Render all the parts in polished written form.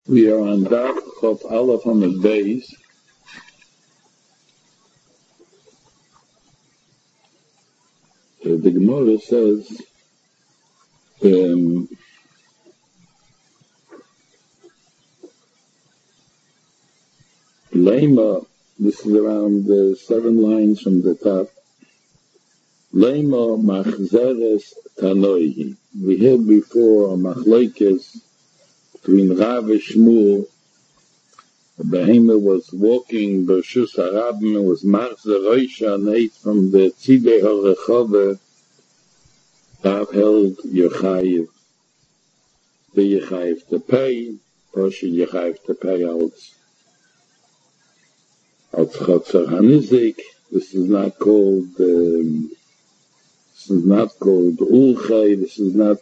We are on Daf Chaf Aleph Hamid Beis. The Gemara says, Lema, this is around 7 lines from the top. Lema Machzeres Tanoihi. We had before a Machlekes between Rav and Shmuel. The Behemah was walking Bershus Harabim and was Machzer Roisha and ate from the Tzidei HaRechove. Rav held Yechayiv. The Yechayiv to pay, Poshe Yechayiv to pay als Chotzer Hanizik. This is not called Ulchay. This is not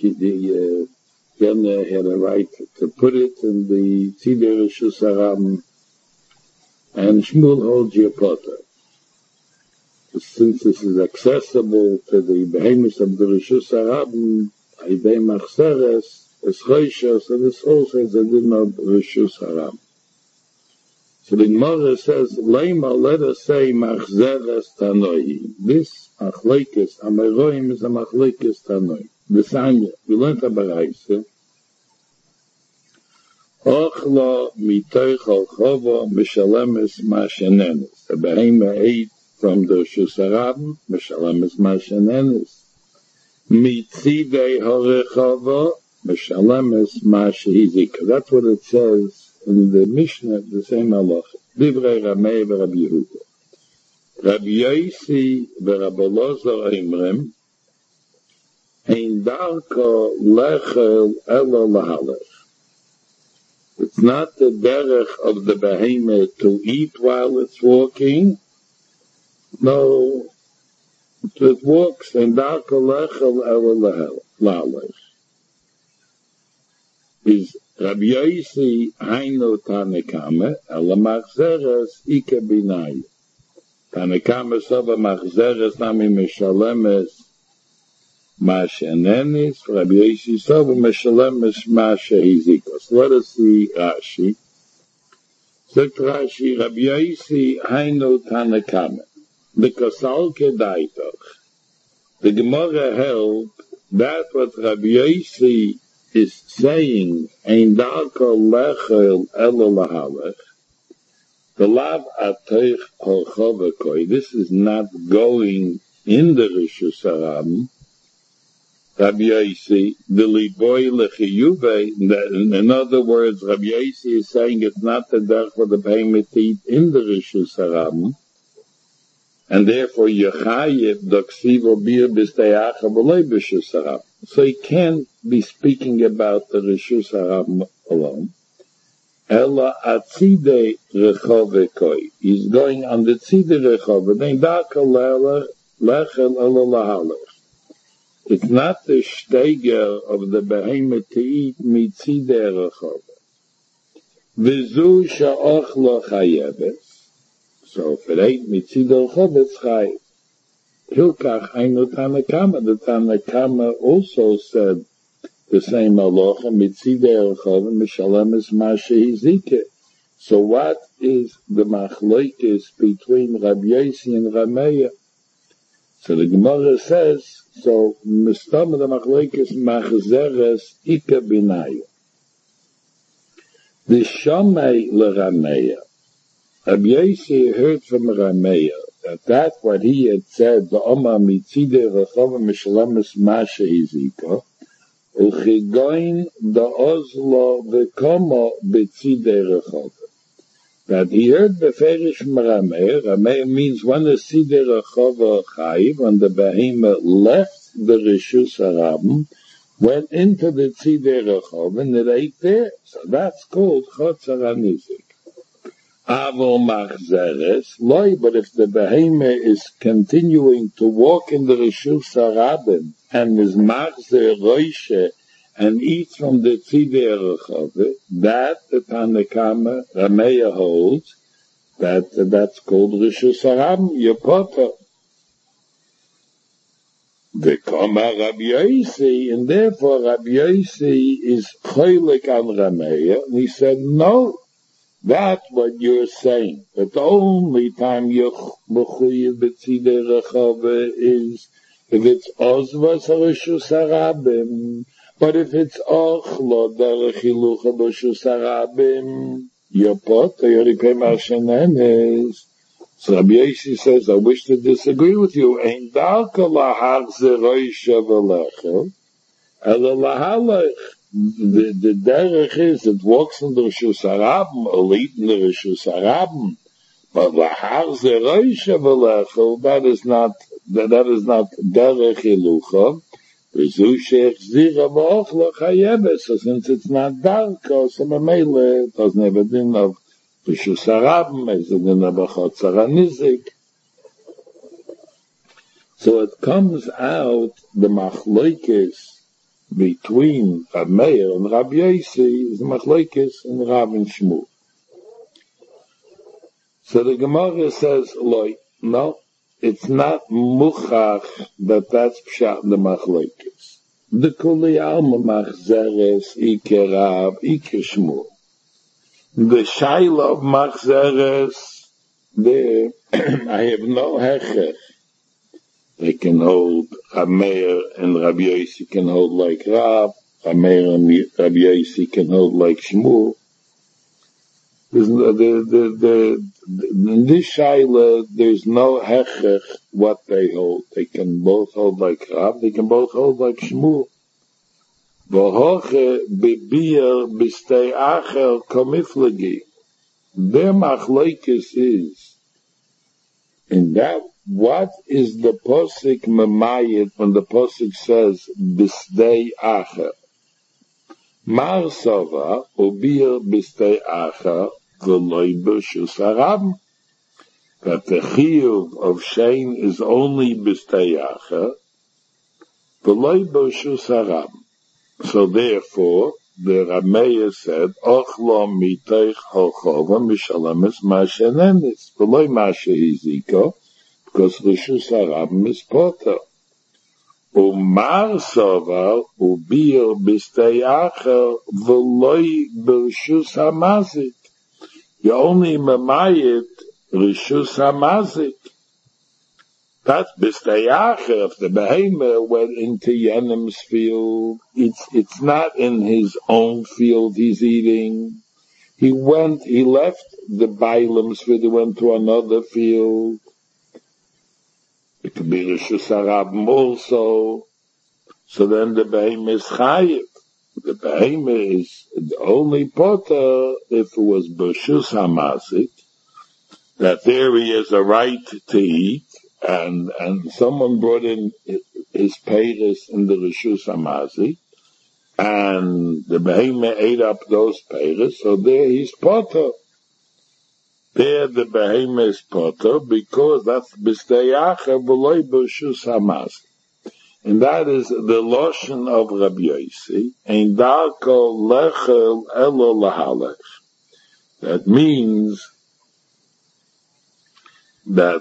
Yana had a right to put it in the Tzidei Rishus Harabim, and Shmuel holds Yepota. Since this is accessible to the behemoths of the Rishus Harabim, Aidei Machzeres, Eschoisha, so this also is a din of Rishus Harabim. So the Gemara says, Leima, let us say Machzeres Tanoi. This Machlekes, Ameroim is a Machlekes Tanoi. The Sanya, we learned about Baraisa. Ochla mitoich al-chova mishalemes mashenenes. The Behemah ate from the Rishus Harabim, mishalemes mashenenes. Mitzidei harechova mishalemes mashehizika. That's what it says in the Mishnah, the same halacha. Divrei Ramei v'Rabbi Yehuda. Rabbi Yosi v'Rabbi Elazar Eimrem. Ein darko lechel elo lahalech. It's not the derech of the behemoth to eat while it's walking. No, it walks. Ein darko lechel elo lahalech. Is Rabbi Yosi hainu tanekame elo machzeres ike binai. Tanekame soba machzeres nami mishalemes Mashenenis, Rabbi Yosi Soba Meshalemes Mashehizikos. Let us see Rashi. Sagt Rashi, Rabbi Yosi Hainu Tanakame. Because Al Kedaitoch. The Gemara held that what Rabbi Yosi is saying, Ein Darko Lechel Elo Lahalech, the Lav Atoich Hochovekoi, this is not going in the Rishus Harabim. Rabbi Yosi, the liboy lechiyuve. In other words, Rabbi Yosi is saying it's not the derech for the behemoth to eat in the Rishus Harabim, and therefore Yechayiv doksivo bir b'steyacha v'lei b'Rishus Harabim. So he can't be speaking about the Rishus Harabim alone. Ela atzidei rechove koi. He's going on the tzidei rechove. Then daka lechel ela lahalech. It's not the shteiger of the behemoth to eat mitzidei rechove. V'zu sha'ochlo chayeves. So if it ain't mitzidei rechove, it's chayev. Hilkach hainu Tanakama. The Tanakama also said the same halacha, mitzidei rechove mishalemes mashehizike. So what is the machlokes between Rabbi Yosi and Rameya? So the Gemara says, so mistam the machlokes machzeres ika binayu. The Shamei leRameya. Rabbi Yosi heard from Rameya that what he had said, the Oma mitzidei rechove mishalemes mashehizika, uchigoin the ozlo v'komo b'tzidei rechove. That he heard the Ferish from Rameya. Rameya means when the Tzidei Rechove Chayiv, when the behemoth left the Rishus Harabim, went into the Tzidei Rechove and it ate there. So that's called Chotzer Hanizik. Avol Machzeres, loy, but if the behemoth is continuing to walk in the Rishus Harabim and is Machzer Roishe and eats from the Tzidei Rechove, that the Tanakama Rameya holds that's called Rishus Harabim Yepota. The Kama Rabbi Yossi, and therefore Rabbi Yossi is cholik on Rameya, and he said, no, that's what you're saying. But the only time you're mechuyev b'tzidei rechava is if it's ozvas harishus harabim. But if it's ochlo derech hilucha b'rishus harabim, you're potter, you're ripei shenenes. So Rabbi Yossi says, I wish to disagree with you. Ein darka lahar zeroisha v'lechel, ela lahalech. The derech is, it walks in the Rishus Harabim, or lead in the Rishus Harabim. But lahar zeroisha v'lechel, that is not derech hilucha. V'zu she'echzira v'ochla chayebes. So since it's not darka, so memele, it doesn't have a din of Rishus Harabim, it's a din of Chotzar HaNizik. So it comes out, the machlokes between Rab Meir and Rabbi Yossi is the machlokes in Rav and Shmuel. So the Gemara says, no, it's not muchach that that's pshat the machlokes. The kuli alma machzeres ike Rav ike Shmuel. The shaila of machzeres there, I have no hechech. They can hold, Rab Meir and Rabbi Yossi can hold like Rav, Rab Meir and Rabbi Yossi can hold like Shmuel. In this shaila, there's no hechech what they hold. They can both hold like Rav, they can both hold like Shmuel. V'hoche b'bir b'stei acher komiflagi. Their machlokes is, in that, what is the posik memayit when the posik says b'stei acher? Mar sova ubir b'stei acher v'loi b'rishus harabim. That the chiyuv of shein is only b'stei acher v'loi b'rishus harabim. So therefore, the Rameya said, ochlo mitoich hochova mishalamis mashenenis v'loi mashehiziko, because Rishus Harabim is potter. Umar sovar ubir b'stei acher v'loi b'rishus hamazik. You only memayit Rishus hamazik. That's b'stei acher. If the behemoth went into Yenim's field, it's not in his own field he's eating. He left the Bailam's field, he went to another field. It could be Rishus Harabim also. So then the behemoth is chayiv. The behemoth is the only potter if it was b'rishus hamazik, that there he has a right to eat, and someone brought in his peiros in the Rishus hamazik, and the behemoth ate up those peiros, so there he's potter. There the behemoth is potter because that's b'stei acher v'loi b'rishus hamazik. And that is the lashon of Rabbi Yossi, ein darko lechel elo lahalech. That means that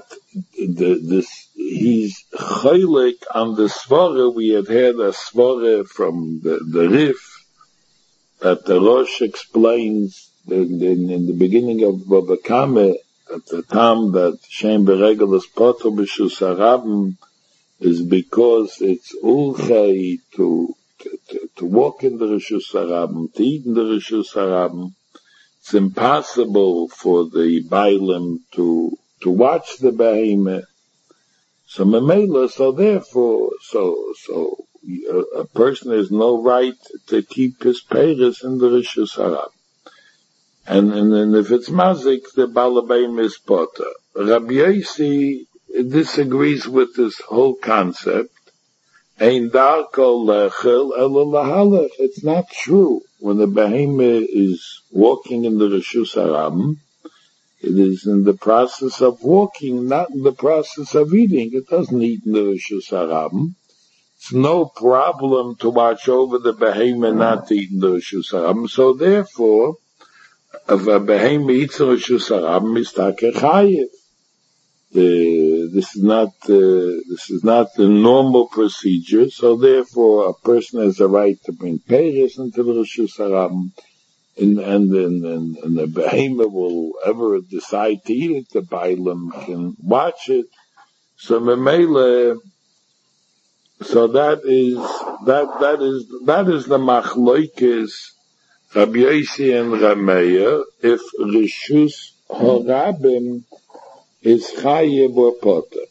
he's chaylik on the svara. We had a svara from the Rif that the Rosh explains in the beginning of Baba Kame at the time that Shem Beregel is potter b'rishus harabim is because it's ulchay to walk in the Rishus Harabim, to eat in the Rishus Harabim. It's impossible for the Bailam to watch the behemoth. So memela, so therefore, so a person has no right to keep his peiros in the Rishus Harabim. And if it's mazik, the Balabaim is potter. Rabbi Yossi disagrees with this whole concept. Ein darko lechel elo lahalech. It's not true. When the behemoth is walking in the Rishus Harabim, it is in the process of walking, not in the process of eating. It doesn't eat in the Rishus Harabim. It's no problem to watch over the behemoth not to eat in the Rishus Harabim. So therefore, if a behemoth eats in Rishus Harabim, it's takeh chayiv. this is not the normal procedure, so therefore a person has a right to bring peiros into the Reshus Harabim, and the behemoth will ever decide to eat it, the Bailam can watch it. So Memele, so that is the Machloikis Rabbi Yossi and Rameya, if Reshus Harabim is Chayev or Potter.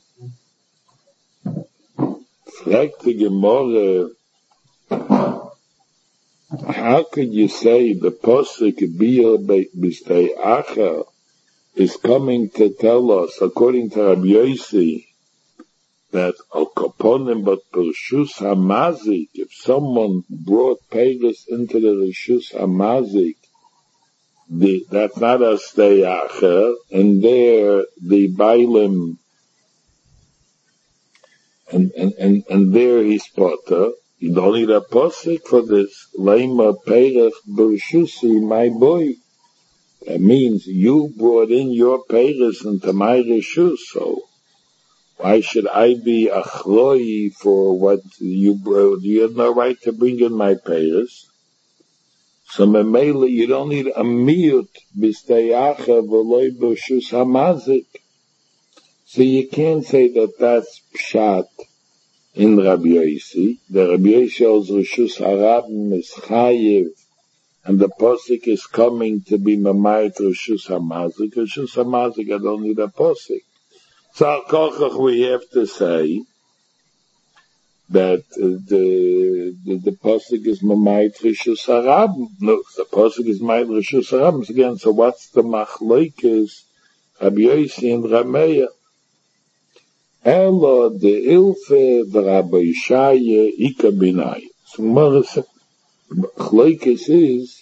Fragt the Gemara, how could you say the Posuk Biyah B'stei Acher is coming to tell us, according to Rabbi Yossi, that Al Kaponim but Reshus Hamazik, if someone brought peiros into the Reshus Hamazik, that's not a stei acher, and there the Bailim, and there he's potter. You don't need a posik for this. Leima peiros b'Reshusi, my boy. That means you brought in your peiros into my Reshus, so why should I be achloi for what you brought? You have no right to bring in my peiros. So memele, you don't need a miut b'stei acher v'loi b'Reshus hamazik. So you can't say that that's pshat in Rabbi Yossi. The Rabbi Yossi shows Reshus Harabim is chayiv, and the posik is coming to be mamayit Reshus hamazik. Reshus hamazik, I don't need a posik. So al kochach we have to say that the posuk is mamayit Reshus Harabim. No, the posuk is mamayit Reshus Harabim again. So what's the machlokes Rabbi Yossi and Rameya? Elo de ilfe v'Rabbi Yishaya ika binai. So machlokes is,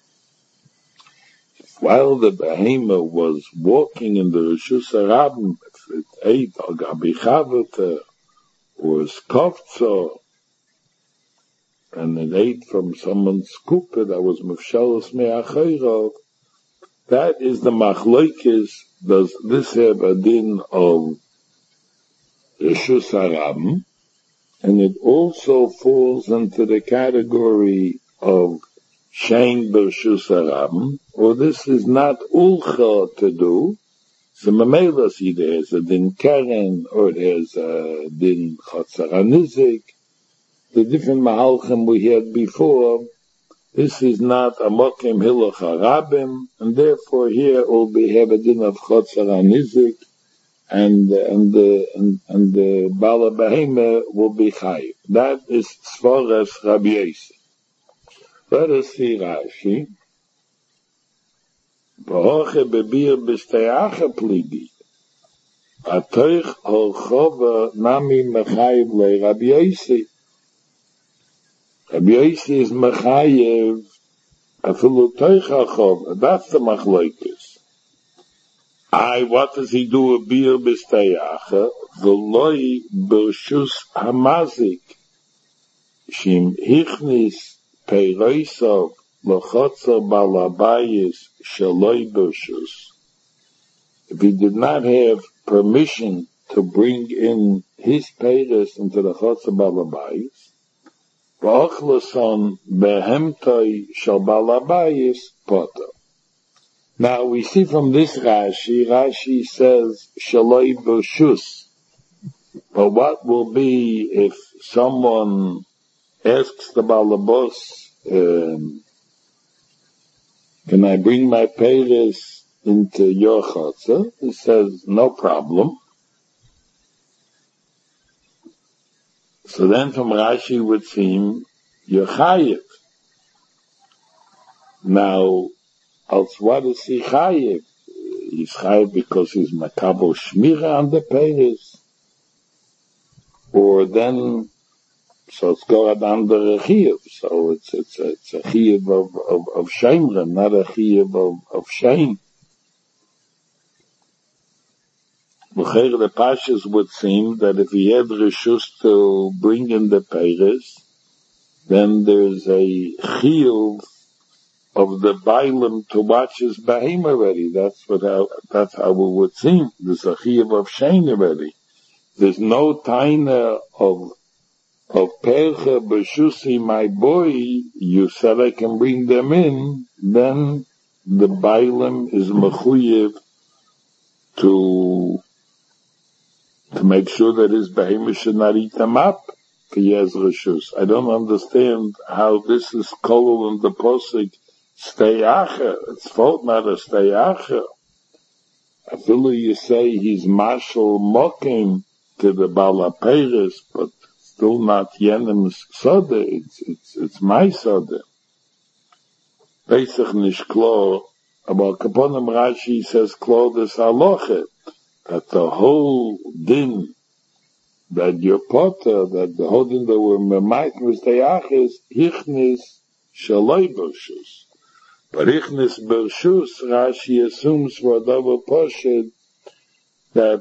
while the behemoth was walking in the Reshus Harabim, if it ate al gabi chavata, or skofzo, and it ate from someone's kupa that was mefshalos me'achayro, that is the machlokes. Does this have a din of Reshus Harabim? And it also falls into the category of Shein B'Reshus Harabim, or this is not ulcha to do. So Mamelas either has a din keren, or it has a din chatzar hanizik. The different mahalchim we had before, this is not a mokem hilach harabim, and therefore here will be have a din of chatzar hanizik, and the bala behema will be chayiv. That is Svaras Rabbi Yossi. Let us see Rashi. V'hoche bebir b'stei acher pligi. Atoich holchova nami mechayiv le Rabbi Yossi. Rabbi Yossi is mechayiv afilu toich holchova. That's the machlokes. What does he do a bir b'stei acher? V'loi b'Reshus hamazik. Shim hichnis peiroisov lochotzer balabayis shaloi b'Reshus. If he did not have permission to bring in his peiros into the chotzer balabayis, v'ochlason behemtoi shal balabayis poter. Now we see from this Rashi says shaloi b'Reshus. But what will be if someone asks the balabos, can I bring my peiros into your chotzer? He says, no problem. So then from Rashi would seem, you're chayiv. Now, else what is he chayiv? He's chayiv because he's makabel shmira on the peiros. Or then, so it's got under a chiyuv. So it's a chiyuv of sheimra, not a chiyuv of sheim. The Pashas would seem that if he had reshus to bring in the peiros, then there's a chiyuv of the Bailam to watch his behem already. That's how it would seem. There's a chiyuv of shein already. There's no taina of Percha B'Shusi, my boy, you said I can bring them in, then the Bailam is mechuyev to make sure that his behemoth should not eat them up. I don't understand how this is kolol in the posik stay acher. It's fault not a stay acher. I feel you say he's marshal mocking to the Balaperes, but still not Yenem's Sode, it's my Sode. Pesach nish klo, about Kaponim Rashi says klo des haloche, that the whole din, that your potter, that the whole din that were memayt mistayach is hichnis shaloi bershus. But hichnis bershus, Rashi assumes for double poshed that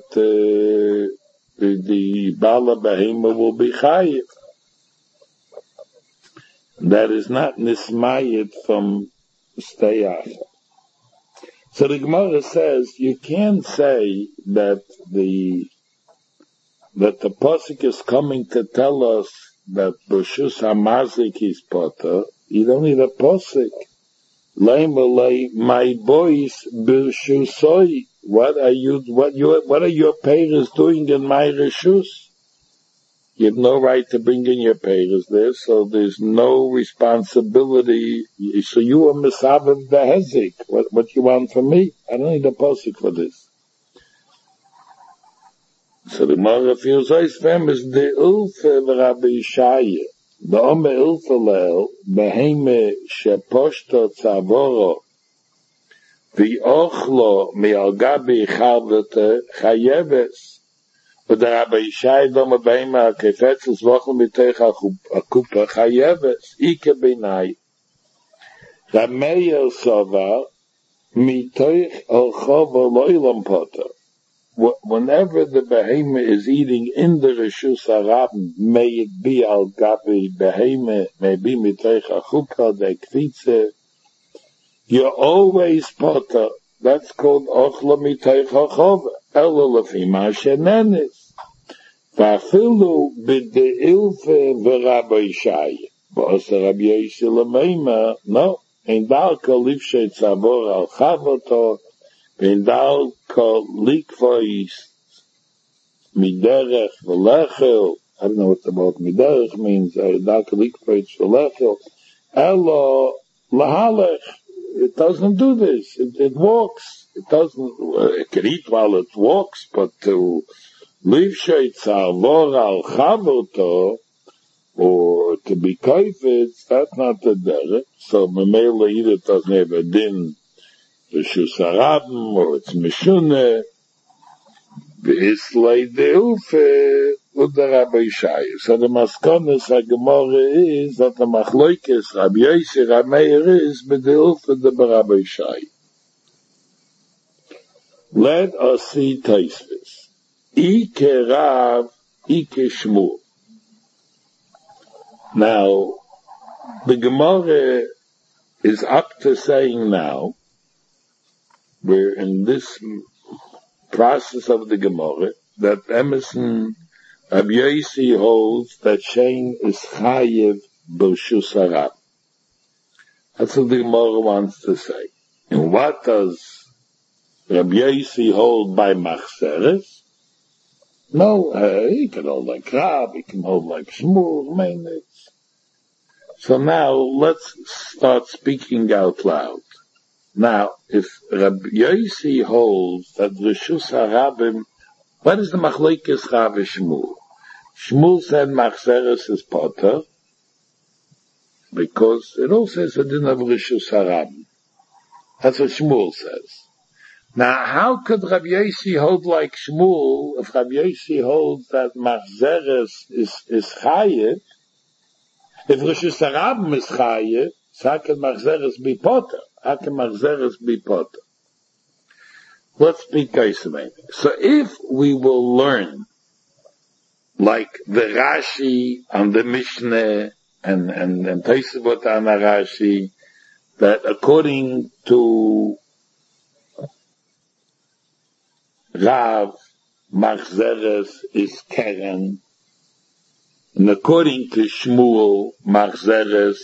the Bala Behema will be chayiv. That is not nismayit from stayach. So the Gemara says you can't say that the pasuk is coming to tell us that Bershus Hamazik is potter. You don't need a pasuk. Leimalei, my boys Bershusoi. What are your parents doing in my reshus? You have no right to bring in your parents there, so there's no responsibility. So you are misav the hezik. What you want from me? I don't need a posik for this. So the Gemara feels like famous the ulfa Rabbi Shaya, the ome ulfa leel beheme sheposhto tzavoro. V'ochlo mi'al-gabi chalvete chayeves. But the Rabbi Yishai doma beima kefetzels vochel miteich akupa chayeves. Ike b'nai. Rameir sovar miteich al-chova lo'ilam poter. Whenever the behema is eating in the Reshus HaRabim, may it be al-gabi behema, may be miteich akupa, the kvitze, you're always potter. That's called ochla miteich hachova. Ela lefima shenenis. Vafilu b'deilfe v'Rabbi Yishai. V'osa Rabbi Yosi l'meima. No. Ein dal kol lifshe tzavor al chavoto. Ein dal kol likvois miderech v'lechel. I don't know what the word miderech means. Ein dal kol likvois v'lechel. Ela lahalech. It doesn't do this. It walks. It doesn't. It can eat while it walks, but to leave sheitzavor al chavoto or to be kaifetz, that's not the derech. So memela either doesn't have a din reshus harabim or it's mishune. V'islei deufe u'da Rabbi Yishai. So the maskonas HaGemara is that the machloikes Rabbi Yosi Rameir is b'deufe the Rabbi Yishai. Let us see Tosfos. Ike Rav, Ike Shmuel. Now, the Gemara is up to saying now, we're in this process of the Gemara, that Emerson Rabbi Yosi holds that Shein is chayiv b'reshus harab. That's what the Gemara wants to say. And what does Rabbi Yosi hold by machzeres? No, he can hold like Rab, he can hold like Shmuel, So now let's start speaking out loud. Now, if Rabbi Yosi holds that Reshus HaRabim, what is the machlokes Rav and Shmuel? Shmuel said machzeres is potter, because it all says a din of Reshus HaRabim. That's what Shmuel says. Now, how could Rabbi Yosi hold like Shmuel if Rabbi Yosi holds that machzeres is chayiv? If Reshus HaRabim is chayiv, so how can machzeres be potter? How can machzeres be potter? Let's be kaisemanik. So if we will learn, like the Rashi and the Mishnah and Tosfot and Rashi, that according to Rav, Machzeres is Keren, and according to Shmuel, Machzeres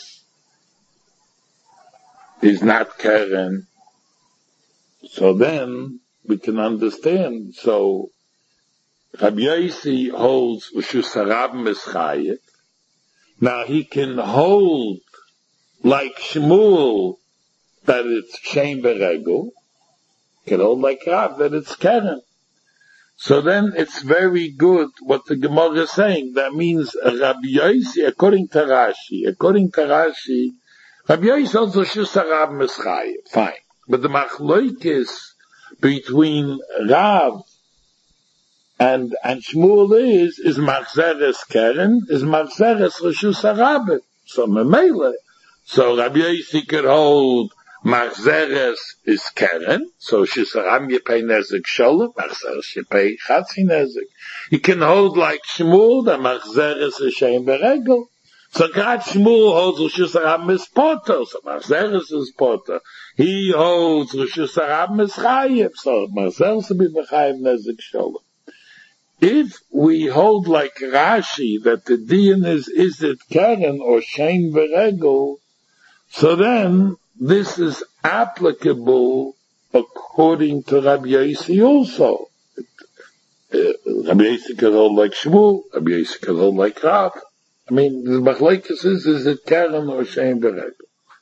is not Keren. So then we can understand. So Rabbi Yossi holds Reshus Harabim is Chayev. Now he can hold like Shmuel that it's Shein Beregel. Can hold like Rav that it's Keren. So then it's very good what the Gemara is saying. That means Rabbi Yossi, according to Rashi, Rabbi Yossi holds Reshus Harabim is Chayev. Fine. But the machlokes between Rav and Shmuel is Machzeres Keren, is Machzeres Reshus Harabim. So Memele. So Rabbi Yossi could hold Machzeres is Keren, so Reshus Harabim you pay Nezek Sholem, Machzeres you pay Chatzi Nezek. He can hold like Shmuel, that Machzeres is Shein Beregel. So God Shmuel holds Reshus Harabim is Potter, so Machzeres is Potter. He holds Reshus Harabim is Chayev, so Machzeres will be Mechayev Nezek Sholem. If we hold like Rashi that the din is it Keren or Shein Beregel, so then this is applicable according to Rabbi Yossi also. Rabbi Yossi can hold like Shmuel, Rabbi Yossi can hold like Rav. I mean, the machlokes is it Keren or Shein Beregel?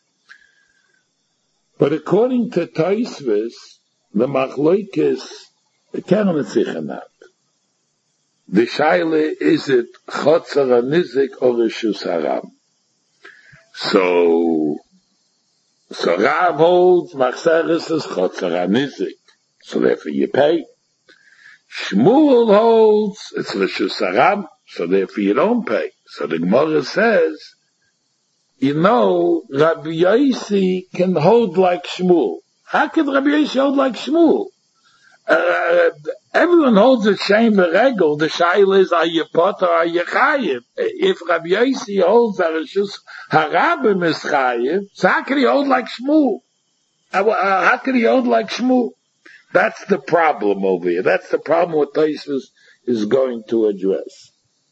But according to Tosfos, the machlokes, the Keren is Zichanat. The Shaila is it Chotzer HaNizik or Reshus Harabim? So Rav holds Machzeres is Chotzer HaNizik, so therefore you pay. Shmuel holds it's Reshus Harabim, so therefore you don't pay. So the Gemara says, Rabbi Yossi can hold like Shmuel. How can Rabbi Yossi hold like Shmuel? Everyone holds a Shein Beregel. The shaila is, are you Potter or are you Chayev? If Rabbi Yossi holds that Reshus Harabim is Chayev, so how can he hold like Shmuel? How can he hold like Shmuel? That's the problem over here. That's the problem what Tosfos is going to address.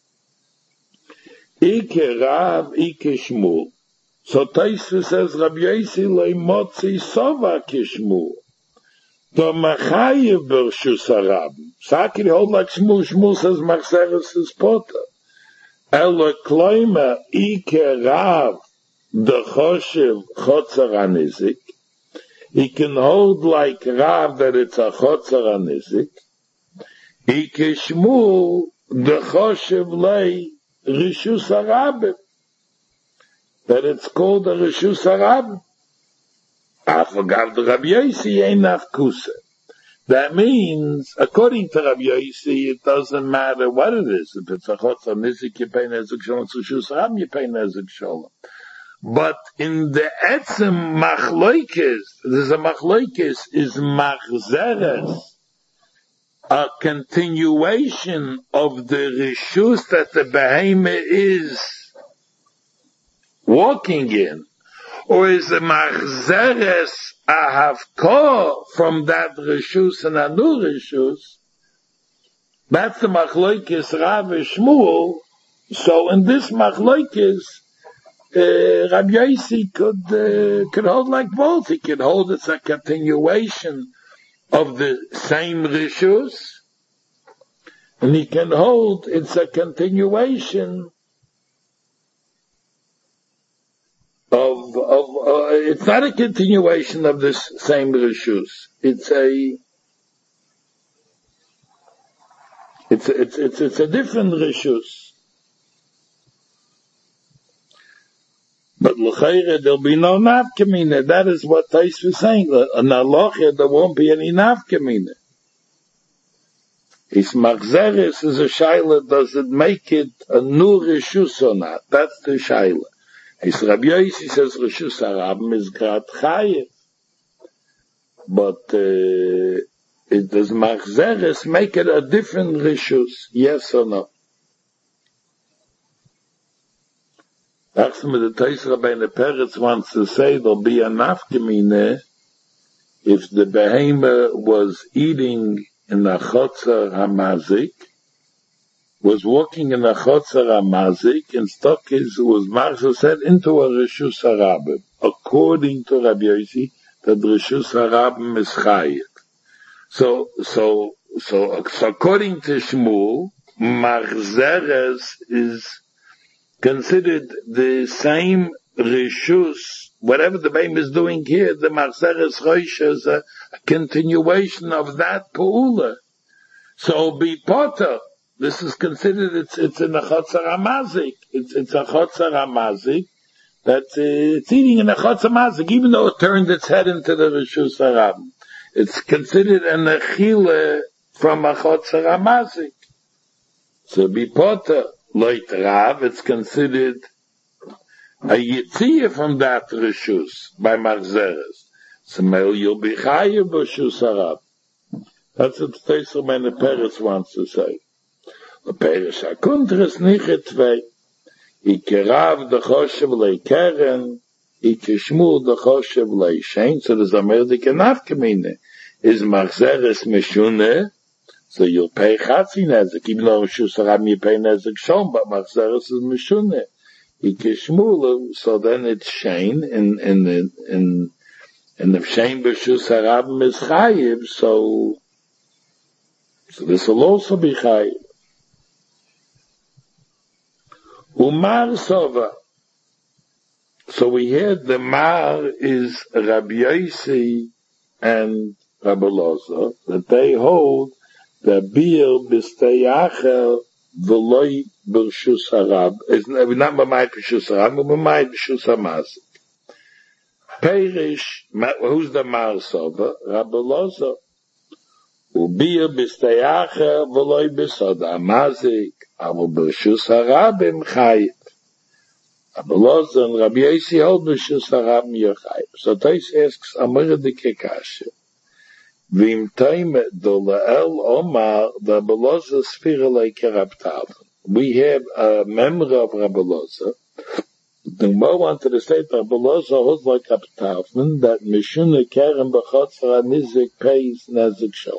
Ike Rav, Ike Shmuel. So Tosfos says, Rabbi Yossi leimotzi sova kishmuel. The Machayev Reshus Harabim. So how can he hold like Shmuel? Shmuel says Machzeres is Potter. Ela kloima Ike Rav, the Choshev Chotzer HaNizik. He can hold like Rav that it's a Chotzer HaNizik. Ike Shmuel, the Choshev lei Reshus Harabim, that it's called a Reshus Harabim. I forgot the Rabbi Yossi ain't nafkusa. That means, according to Rabbi Yossi, it doesn't matter what it is. If it's a Chotzer HaNizik, you pay Nezek Sholem. It's Reshus Harabim, you pay Nezek Sholem. But in the etzem machlokes, there's a machlokes is Machzeres, a continuation of the reshus that the behemoth is walking in, or is the Machzeres a havkor from that reshus and a new reshus? That's the machlokes Rav and Shmuel. So in this machlokes, Rabbi Yossi could hold like both. He could hold it's a continuation of the same reshus, and he can hold it's a continuation of it's not a continuation of this same reshus. It's a different reshus. But l'chayre there'll be no nafkamina. That is what Tais was saying. On halacha there won't be any nafkamina. His Machzeres is a shaila. Does it make it a new reshus or not? That's the shaila. His Rabbi Yossi says Reshus Harabim is grad chayev. But it does Machzeres make it a different reshus? Yes or no? Actually, the Tosfos Rabbeinu Peretz wants to say there'll be a nafkamine if the behemoth was eating in the Chotzer HaMazik, was walking in the Chotzer HaMazik, and stuck was Marshal said into a Reshus HaRabim. According to Rabbi Yossi, that Reshus HaRabim is Chayiv. So according to Shmuel, Machzeres is considered the same Reshus, whatever the Beim is doing here, the Machzeres Rosh is a continuation of that Pa'ula. So be Potter. This is considered, it's in a Chotzer HaMazik. It's a Chotzer HaMazik that it's eating in a Chotzer HaMazik, even though it turned its head into the Reshus HaRabim. It's considered an Achille from a Chotzer HaMazik. So be Potter. Loit Rav, it's considered a Yitziyah from that Reshus by Machzeres. So you'll be Chayiv B'Reshus HaRabim. That's what the Tosfos Rabbeinu Peretz wants to say. The Peretz HaKuntras Nichet Tvei. Ike Rav the Choshev Lei Keren, Ike Shmuel the Choshev Lei Shein. So there's a Merdike Nafkamine. Is Machzeres Meshuneh, so you'll pay Chatzi Nezek, even though Reshus HaRabim you pay Nezek Shom, but Machzeres is Meshuneh. Ike Shmuel, so then it's Shein, and if Shein B'Reshus HaRabim is Chayiv, so this will also be Chayiv. Umar Sova. So we hear the Mar is Rabbi Yossi and Rabbi Elazar, that they hold the Bir B'Steyachel V'loi B'Reshus HaRabim. It's not B'mayit B'Reshus HaRabim, but B'mayit B'Reshus HaMazik. Perish, who's the Mar Sova? Rabbi Elazar. Ubir B'Steyachel V'loi B'Sod HaMazik. Aber B'Reshus HaRabim Chayiv. Rabbi Elazar and Rabbi Yossi hold B'Reshus HaRabim Chayiv. So Tais asks Amardike Kasha. V'im Taime do La'el Omar the Rabbi Elazar Sfira Leike Rab Tarfon. We have a memory of Rabbi Elazar. The Gemara wanted to say that Rabbi Elazar holds like Rab Tarfon that Meshuneh Keren B'Chotzer HaNizik pays Nezik Shalom.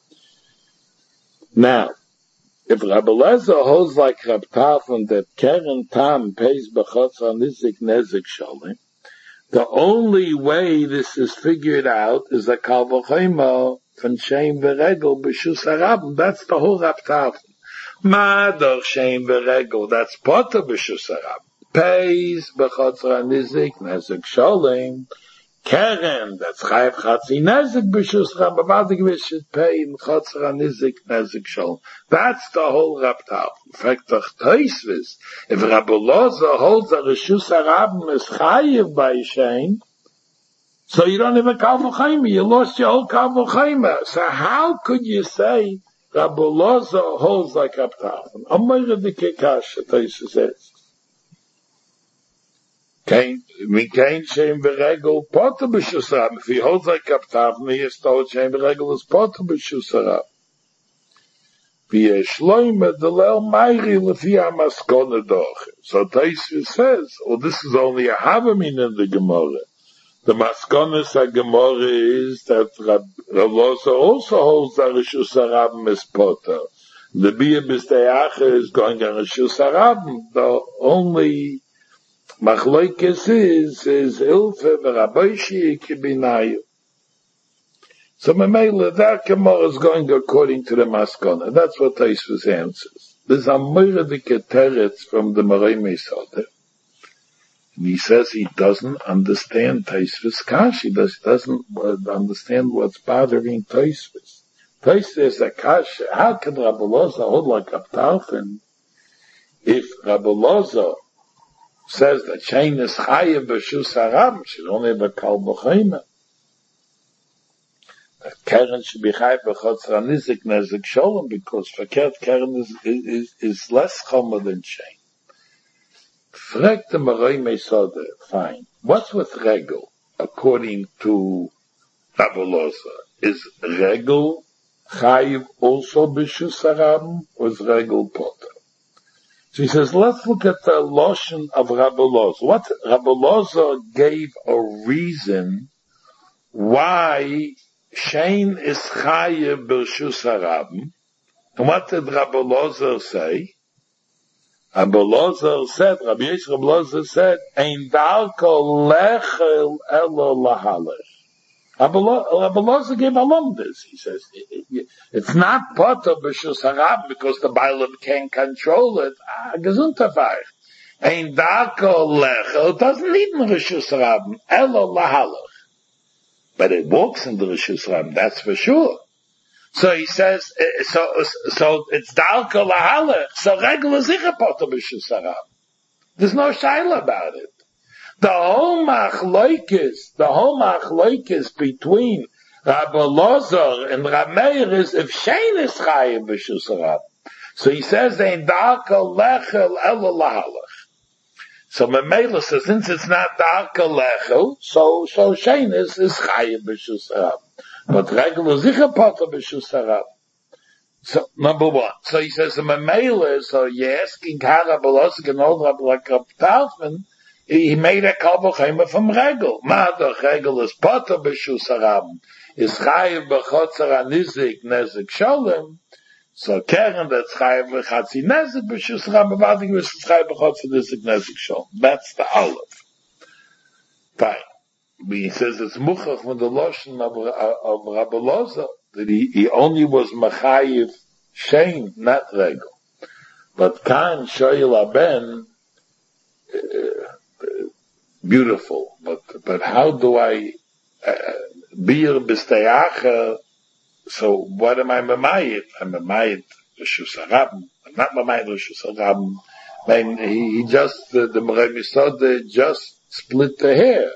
Now, if Rabbi Elazar holds like Rab Tarfon that Keren Tam pays B'Chotzer HaNizik Nezik Shalom, the only way this is figured out is a Kal V'Chomer from Shein V'Regel B'Reshus HaRabim. That's the whole Rab Tarfon. Mador Shein V'Regel, that's Potter B'Reshus HaRabim. Pays B'Chotzer HaNizik Nezik Shalom. Keren, that's Chayiv Chatzi Nezik B'Reshus HaRabim. B'Vadig should pay in Chotzer HaNizik Nezik Shalom. That's the whole Rab Tarfon. In fact, the Tosfos, if Rabbi Elazar holds that Reshus HaRabim is Chayiv by Shein, so you don't have a Kal V'Chomer, you lost your whole Kal V'Chomer. So how could you say Rabbi Elazar holds like Rab Tarfon? Amardike Kasha, Tosfos says. We can't Shein V'Regel Potter B'Reshus HaRabim. If he holds like Rab Tarfon, he has told Shein V'Regel is Potter B'Reshus HaRabim. V'yesh loime delel mayri lefi hamaskona doche. So Tosfos says, this is only a havamin in the Gemara. The maskonas HaGemara is that Rabbi Elazar also holds that Reshus HaRabim is Potter. The Bir B'Steyachel is going on Reshus HaRabim. The only Machlokes is Ilfe v'Rabbi Kibinayu. So Mamela, that Gemara is going according to the Maskana. That's what Tosfos answers. There's a Mordike Teretz from the Morei Meisodeh. And he says he doesn't understand Tosfos Kash. He doesn't understand what's bothering Tosfos. Tosfos says that Kash, how can Rabbi Elazar hold like Rab Tarfon if Rabbi Elazar says that Shein is Chayiv B'Reshus HaRabim, should only have a Kal V'Chomer. That Keren should be Chayiv B'Chotzer HaNizik Nezik Shalom, because Fakert Keren is less Chomer than Shein. Frag the Morei Meisodeh, fine. What's with Regel, according to Rabbi Elazar? Is Regel Chayiv also B'Reshus HaRabim, or is Regel Potter? So he says, let's look at the Loshen of Rabbi Loza. What Rabbi Loza gave a reason why Shein is Chayev B'Rshus HaRabim. And what did Rabbi Loza say? Rabbi Loza said, Rabbi Loza said, Ein darko lechel elo lahalech. Rabbi Loza gave along this. He says, it's not potter b'shus harab because the Bailam can't control it. Gesundheit. Ein darko lechel, it doesn't need in reshus harab, elo lahalech. But it walks in the reshus harab, that's for sure. So he says, so it's darko lahalech, so regular zicha potter b'shus harab. There's no shaila about it. The whole machlokes between Rabbi Loza and Rabbi Meir is if Shein is chayiv b'shus harab. So he says ein darka lechel elo lahalech. So Mamela says since it's not darka lechel, so Shein is chayiv b'shus harab. But regular zicha potter b'shus harab. So number one. So he says the Mamela. So you're asking how Rabbi Loza can hold up like Rabbi Talfman. He made a kol b'chayma from regel. Ma'adach regel is potter b'shus harabim. Is chayiv b'chotzer anizik nezik sholem. So keren that's chayiv b'chatzi nezik b'shus harabim. Ma'adach is chayiv b'chotzer anizik nezik sholem. That's the olive. Fine. He says it's muchach from the loshen of Rabbi Loza that he only was machayiv shein, not regel. But kan shoyel aben, beautiful, but how do I bir b'steyacha? So what am I mamayit? I'm mamayit reshus harabim. I'm not mamayit reshus harabim. I mean, he just the Moreh Misod just split the hair.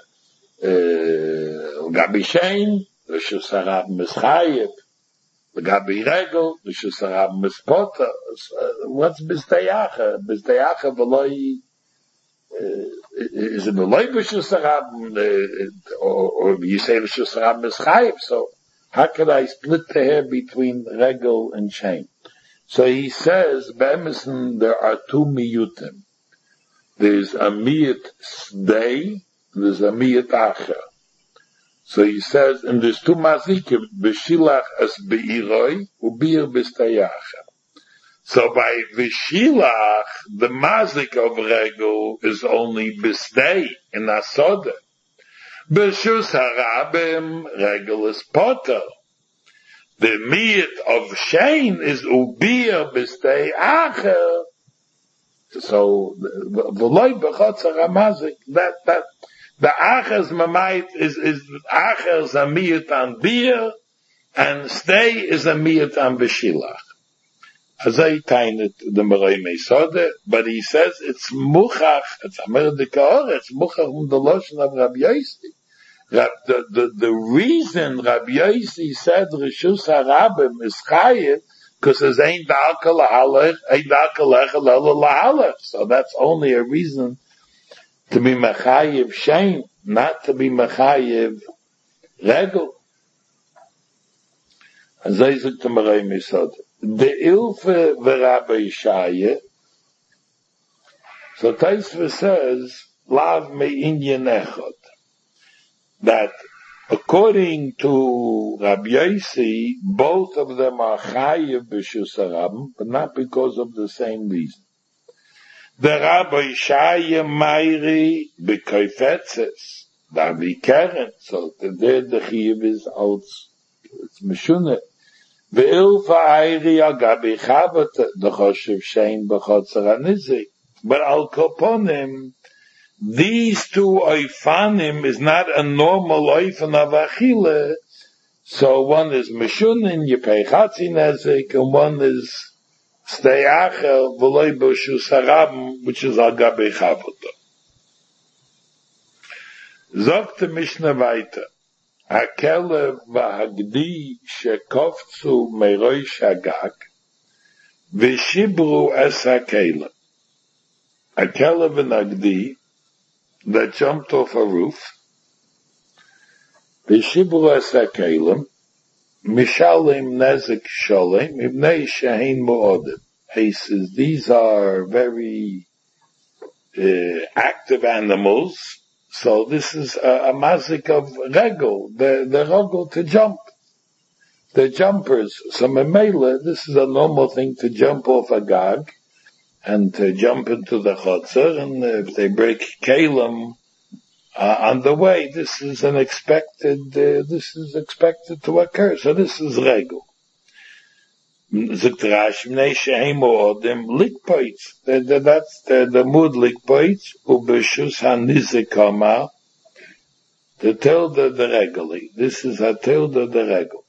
Gabi shein reshus harabim is chayiv. Gabi regel reshus harabim is potter. What's b'steyacha? B'steyacha v'loi. Is it the b'shus harabim, or you say b'shus harabim is chayiv? So how could I split the hair between regel and shein? So he says, be'emison there are two miyutim. There's a miyut sdei, and there's a miyut acher. So he says, and there's two mazikim, b'shilach as be'iroi, u'bir b'steyacha. So by Vishilach, the mazik of regel is only bisdei in asoda. B'shus harabim, regel is potter. The miyut of shein is ubir bisdei acher. So v'loi b'chotzer hamazik, that the acher's mamayit is acher's a miyut on bir, and stay is a miyut on Vishilach. Azay tainet the Moreh Misod, but he says it's muchach, it's Amar Dikaor, it's muchach the loshen of Rabbi Yossi. The reason Rabbi Yossi said reshus harabim is chayiv because there's ein darka lahalech, ein darka lechel elo lahalech. So that's only a reason to be mechayiv shein, not to be mechayiv regel. Azay zok the Moreh Misod. The Ilfe v'Rabbi Shaya. So Taisva says, Lav me'inyan echad. That according to Rabbi Yossi, both of them are chayiv b'shus harabim, but not because of the same reason. The Rabbi Shaya Meiri b'koifetzes, Rabbi Keren, so there the chayiv is als, it's meshunet. Ve'ilfa ayri agabi chavat the choshev shein b'chotzer hanizik. But al koponim, these two oifanim is not a normal oifan of achile. So one is meshunin, you pay chatzi nezik, and one is stay achel v'loi b'shus harabim, which is al gabi chavat. Zogt the Mishnah weiter. הכלב והגדי שקופצו מראש הגג ושיברו את הכלב. הכלב and הגדי that jumped off a roof ושיברו את הכלב משלם נזק שלם מפני שהן מועדות. Aces, these are very active animals. So this is a mazik of regel, the regel to jump. The jumpers. So memela, this is a normal thing to jump off a gag and to jump into the chotzer, and if they break kalim on the way, this is expected to occur. So this is regel. That's the mood likpoitz, ubeshus hanizikama, the tilde the reguli. This is a tilde the regul.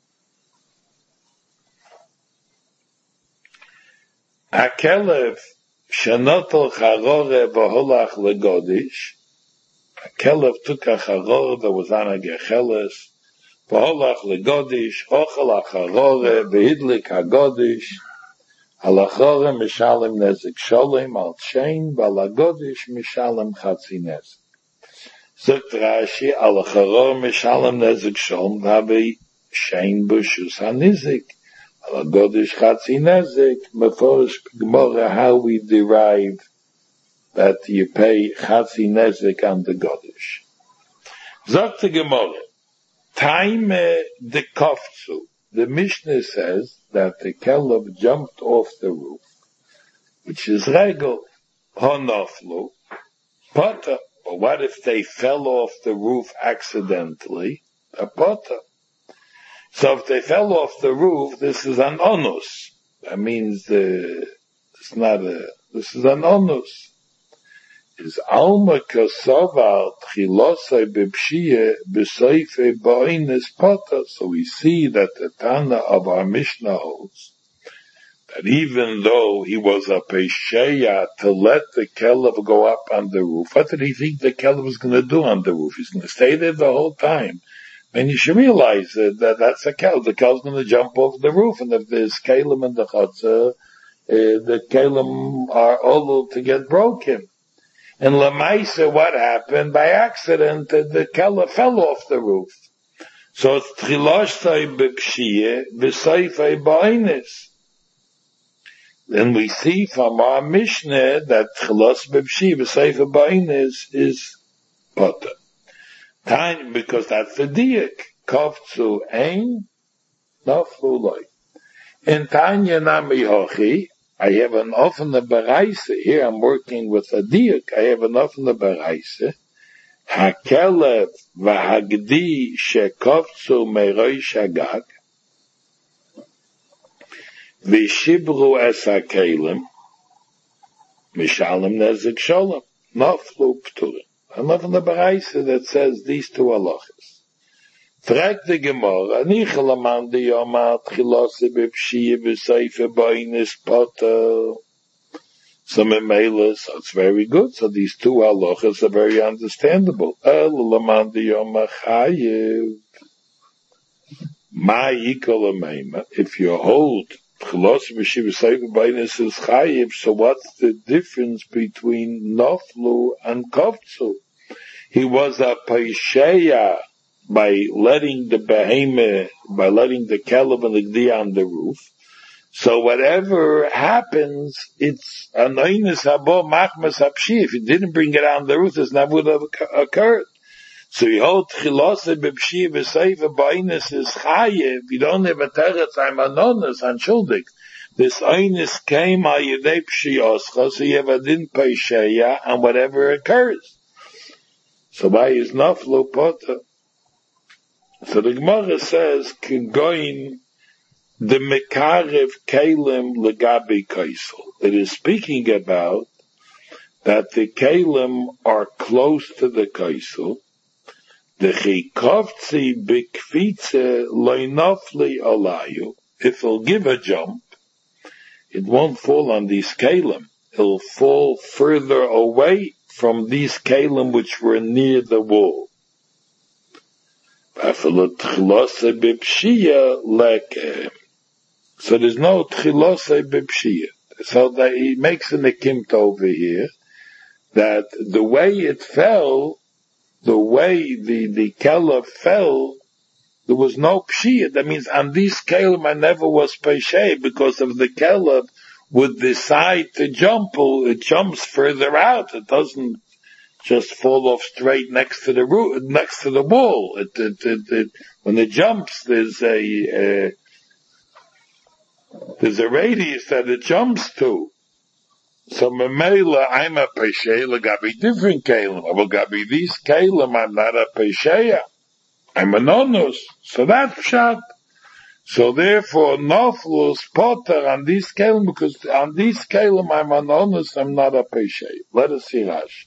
Akelev shenotol charore v'holach legodish. Akelev took a charore that was on a gecheles, v'holach legodish, ochel acharore v'hidlik hagodish, halachore mishalem nezik sholem al shein, v'alagodish mishalem chatzi nezik. Zogt Rashi, halachore mishalem nezik sholem, v'havi shein bushus hanizik. Godish Chatzi Nezik, Meforish Gemara, how we derive that you pay Chatzi Nezik on the Godish. Zok the Gemara, Taime de Kofzu. The Mishnah says that the Kelev jumped off the roof, which is regel, honoflu, potter. But what if they fell off the roof accidentally? A potter. So if they fell off the roof, this is an onus. That means this is an onus. Is alma kasavar tchilosai b'pshiyeh b'soifei ba'oines potter. So we see that the Tana of our Mishnah holds that even though he was a pesheya to let the Kelev go up on the roof, what did he think the Kelev was going to do on the roof? He's going to stay there the whole time. And you should realize that that's a cow. The cow's going to jump off the roof, and if there's kalim in the chutzah, the kalim are all to get broken. And Lamaisa, what happened? By accident, the kala fell off the roof. So it's tchiloshtai b'pshiyeh, v'seifei ba'oines. Then we see from our Mishnah that tchilos b'pshiyeh, v'seifei ba'oines is potter. Tanya, because that's the diak. Kovtzu ein, naflu loy. In Tanya nami hochi, I have an offene bereise. Here I'm working with a diak. I have an offene bereise. Hakelev v'hagdi shekovtzu meiroi shagag. V'shibru es hakelim. Mishalem nezik sholem. Naflu pturim. I'm not in the Baraisa that says these two halachas. Frag the Gemara, Nichel aman de yomat chilose b'pshiyeh b'seife b'oines potter. So memela, so it's very good. So these two halachas are very understandable. El aman de yomah chayev. Ma yikol ameima. If you hold chilose b'pshiyeh b'seife b'oines is chayev, so what's the difference between noflu and kovtzu? He was a paisheya by letting the behemoth, by letting the Kelev and the Gdi on the roof. So whatever happens, it's an oines habo machmas hapshi. If you didn't bring it on the roof, this never would have occurred. So you hold chilose b'pshi v'seifa b'oines is chayev. You don't have a teretz, I'm anonis, unschuldig. This oines came al yedei pshi oscha, so you have a din paisheya, and whatever occurs. So by his naflu potter. So the Gemara says, Kingoin the mekarev kalim legabi kaisel. It is speaking about that the kalim are close to the kaisel. The chikovtzi bikvitze loinafli alayu. If it'll give a jump, it won't fall on these kalim. It'll fall further away from these kalim which were near the wall. So there's no tchilose b'pshiyah. So that he makes an akimta over here, that the way it fell, the way the kelev fell, there was no pshiyah. That means on these kalim I never was peshay because of the kelev would decide to jump, it jumps further out. It doesn't just fall off straight next to the wall. When it jumps, there's a radius that it jumps to. So memela, I'm a pesheya legabi different kalim. Legabi these kalim, I'm not a pesheya. I'm an onus. So that's pshat. So therefore, naflu is potter on these kalim, because on these kalim I'm an onus, I'm not a pesheya. Let us see Rashi.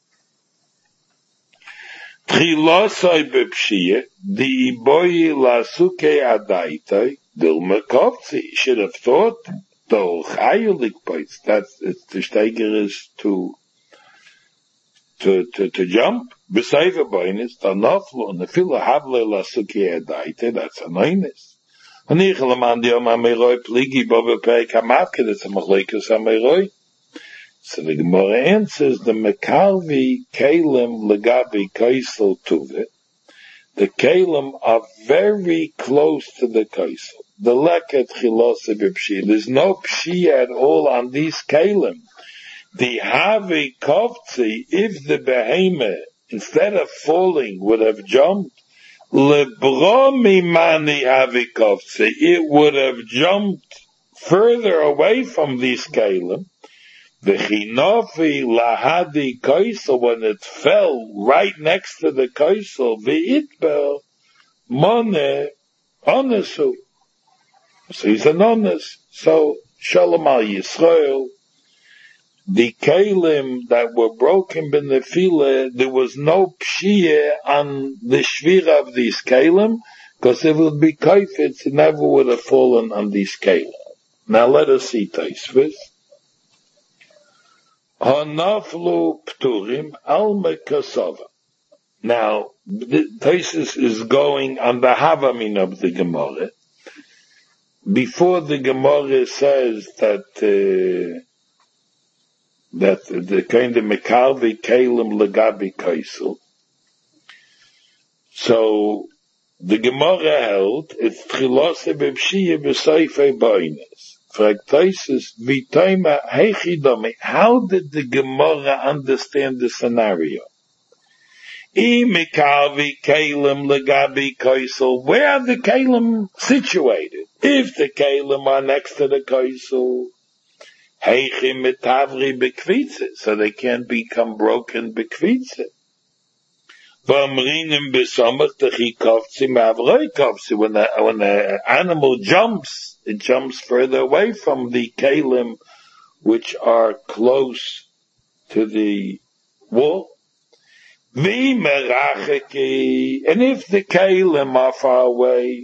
Tchilosai bepshia, the iboyi lasuke adaitai, dilma kovtzi. Should have thought, though chayulik points, that's, the steiger is to jump. Besaiva boinis, the naflu, and the fila havle lasuke adaitai, that's a noinis. Anichalaman diom amiroi pligi bobe pei kamavke, that's a machleikus amiroi. So the Gemara answers the Mekalvi Kalim Legabi Kaisel Tuve. The Kalim are very close to the Kaisel. The Leket Chilose B'Pshi. There's no Pshi at all on these Kalim. The Havi Kovtzi, if the Behemoth, instead of falling, would have jumped, Lebromi Mani Havi Kovtzi, it would have jumped further away from these Kalim. The chinofi lahadi kaisel, when it fell right next to the kaisel, the itbel mone onesu. So he's an honest. So Shalom al Yisrael, the kalim that were broken in the file, there was no pshiyah on the shvira of these kalim, because it would be kaifetz, it never would have fallen on these kalim. Now let us see Taisvis. Hanaflu pturim al mekasava. Now, the Taisus is going on the Havamin of the Gemara. Before the Gemara says that the kind of mekalvi kalim legabi kaisel. So the Gemara held it's tchilose b'pshiyah b'seifei ba'ines. How did the Gemara understand the scenario? Where are the Kalim situated? If the Kalim are next to the Kaisel, so they can't become broken bekvitze. When the animal jumps, it jumps further away from the kalim which are close to the wall. And if the kalim are far away,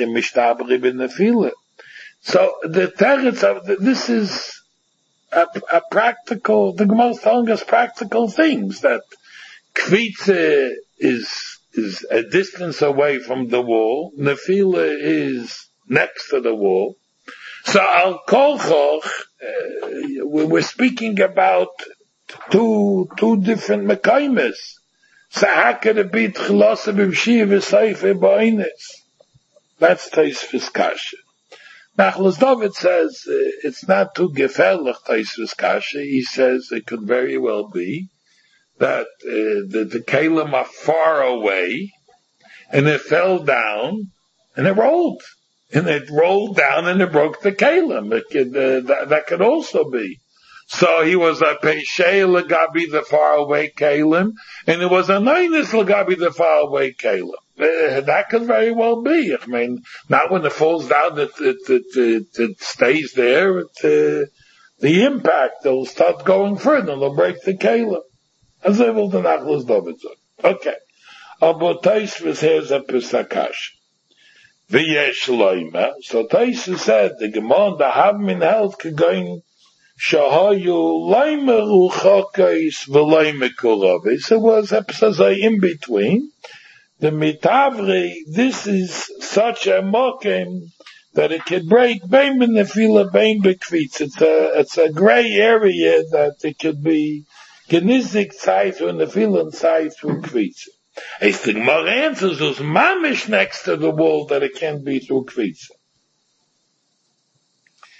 so the teretz of this is a practical, the Gemara is telling us practical things, that kvitze is a distance away from the wall, nefila is next to the wall. So al kolchoch, we're speaking about two different mekaymes. So how could it be tchilasa b'mshiyah v'seife ba'ines? That's Taisvis Kasha. Nachlas David says it's not too gefährlich Taisvis Kasha. He says it could very well be that the kalim are far away, and it fell down, and it rolled. And it rolled down and it broke the kalim. That could also be. So he was a Pesheya Legabi, the faraway kalim, and it was a Nainus Legabi, the faraway kalim. That could very well be. I mean, not when it falls down, it stays there. The impact, it'll start going further, it'll break the kalim. As I will the Nachlas David. Okay. Aber Taisvis here's a Pesakash. V'yesh loima. So Taisvis said, the Gemara, the Havmin held, going, Shahayu loima ruchakais v'loima kuravis. It was a Pesazai in between. The Mitavri, this is such a mokim that it could break bein b'nefila, bein b'kvitz. It's a gray area that it could be Genizik Zeit und the Filan Zeit through Kvitze. It's the Gemara answers was mamish next to the wall that it can be through Kvitze.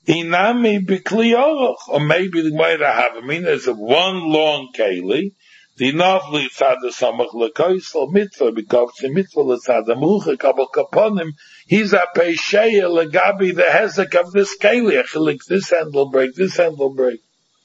Inami b'kli oroch, or maybe the way to have a mean is one long keli. The nafli tzad the samach lekoisel mitzvah because the mitzvah tzad the mucha kabel kaponim. He's a peisheya legabi the hezek of this keli. Achilik this end will break, this end will break.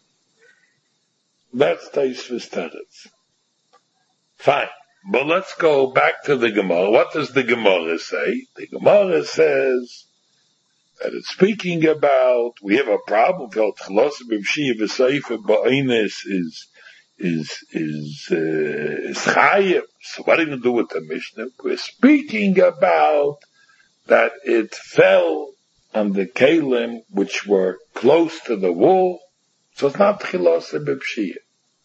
That's Tosfos Teretz. Fine, but let's go back to the Gemara. What does the Gemara say? The Gemara says that it's speaking about, we have a problem called Chalosim b'Pshiyah v'Seifa ba'Oines is Chayev. So what are you going to do with the Mishnah? We're speaking about that it fell on the Kalim which were close to the wall, so it's not Chalosim b'Pshiyah.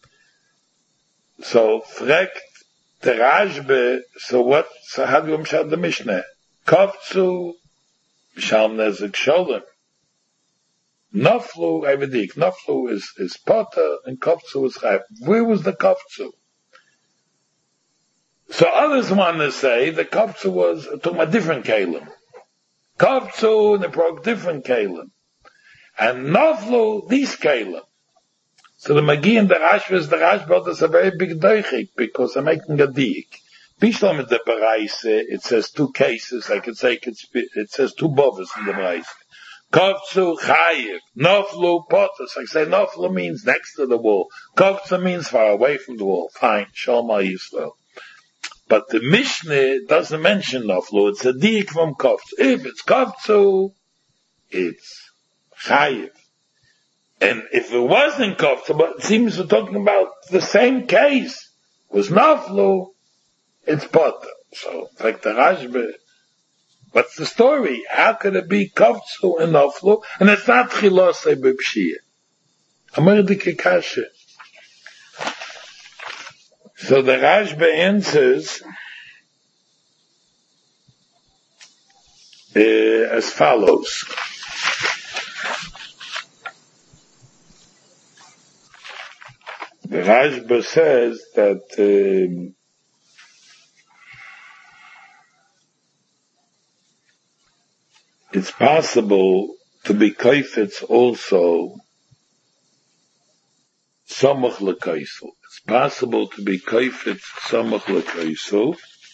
So fragt the Rashbe, so how do you understand the Mishnah? Kovtzu Shal Nezek Sholem. Naflu, Evedik. Naflu is Potter and Kovtzu is Chayev. Where was the Kovtzu? So others want to say the Kovtzu was talking about different Kalim. Kovtzu and they broke different Kalim. And Naflu, these Kalim. So the Magi and the Rashba is a very big deichik because they're making a diik. Bishlam is the Bereise, it says two cases, I could say it says two bovers in the Bereise. Kovtzu Chayev, Noflu Potus. I say Noflu means next to the wall. Kovtzu means far away from the wall. Fine, Shalom Yisrael. But the Mishnah doesn't mention Noflu, it's a diik from Kovtzu. If it's Kovtzu, it's Chayev. And if it wasn't Kovtzu, but it seems we're talking about the same case, was Naflu, it's Potter. So, in fact, the Rashba, what's the story? How could it be Kovtzu and Naflu, and it's not Chilosei b'Pshiyah? Amar di Kekashe. So the Rashba answers as follows. The Rashba says that it's possible to be kaifetz also samach lekaisel. It's possible to be kaifetz samach lekaisel,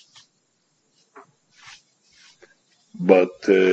but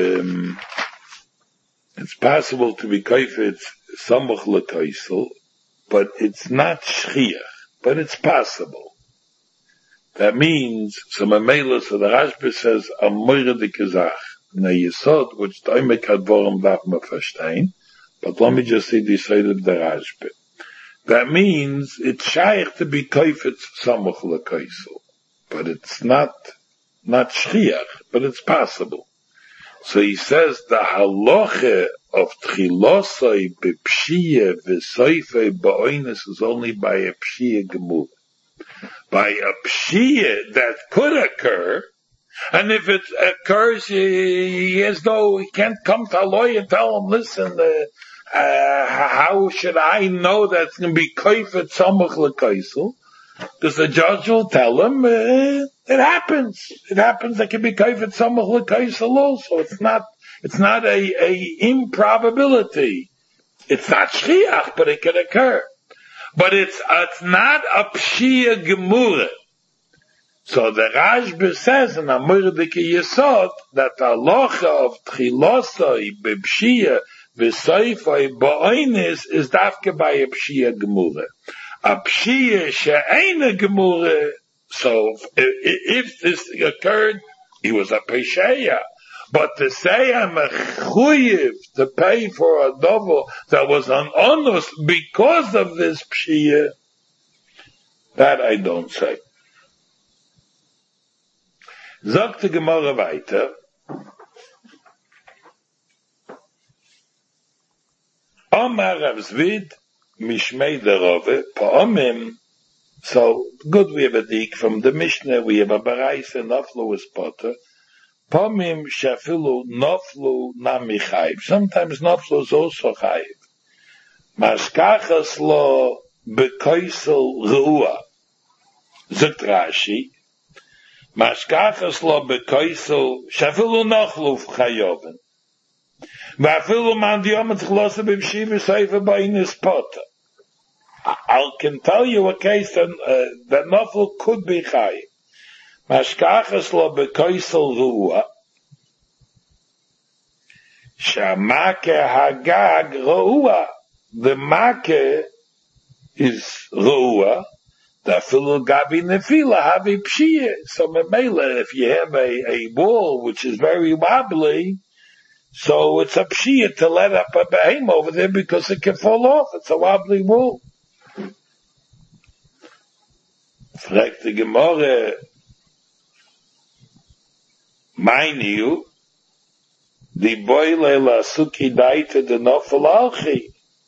it's possible to be kaifetz samach lekaisel, but it's not shchiach, but it's possible. That means, so the Rashba says, a moire de kezach. Na Yesod, which the Oimek Hadvorim darf man verstehen, but let me just see the side of the Rashba. That means, it's shaykh to be kaifetz samach lekaisel, but it's not shchiach, but it's possible. So he says the halacha of tchilosai b'pshiyah v'soifei ba'oines is only by a pshiyah gemur. By a pshiyah that could occur, and if it occurs, he can't come to a lawyer and tell him, listen, how should I know that it's going to be kaifet samach lekaisel? Because the judge will tell him, it happens. It happens that can be kaifet samach lekaisel also. It's not a improbability. It's not shchiach, but it can occur. But it's not a pshiyah gemurah. So the Rashba says in Amor Dike Yesod that the halacha of tchilosai b'pshiyah v'soifai ba'oines is dafke by a pshiyah gemurah. A pshiyah she'eina gemurah. So if this occurred, he was a pesheya. But to say I'm a chuyiv to pay for a dovel that was an onus because of this pshiyah, that I don't say. Sagt die Gemara weiter. Omar Rav Zvid Mishmei Derove Pa'omim. So good, we have a dik from the Mishnah. We have a Baraisa Naflu is Potter. Pa'omim Shafilu Naflu Nami Chayiv. Sometimes Naflu is also Chayiv. Maskachas lo Bekoisel Reua. Zakt Rashi. Mashkachas lo bekoisel shafilu nachlu chayoven. Va'afilu man diyom tzchlosa b'pshi v'soifa b'inus pota. I can tell you a case that nafel could be chayiv. Mashkachas lo b'koisel ruah. Shamake hagag ruah. The make is ruah. The filu gabi nefila havi pshiyah. So memela, if you have a wall which is very wobbly, so it's a pshiyah to let up a behem over there because it can fall off. It's a wobbly wall. Fragt die Gemorre, meine you, die boile la suki daite de nofel alchi.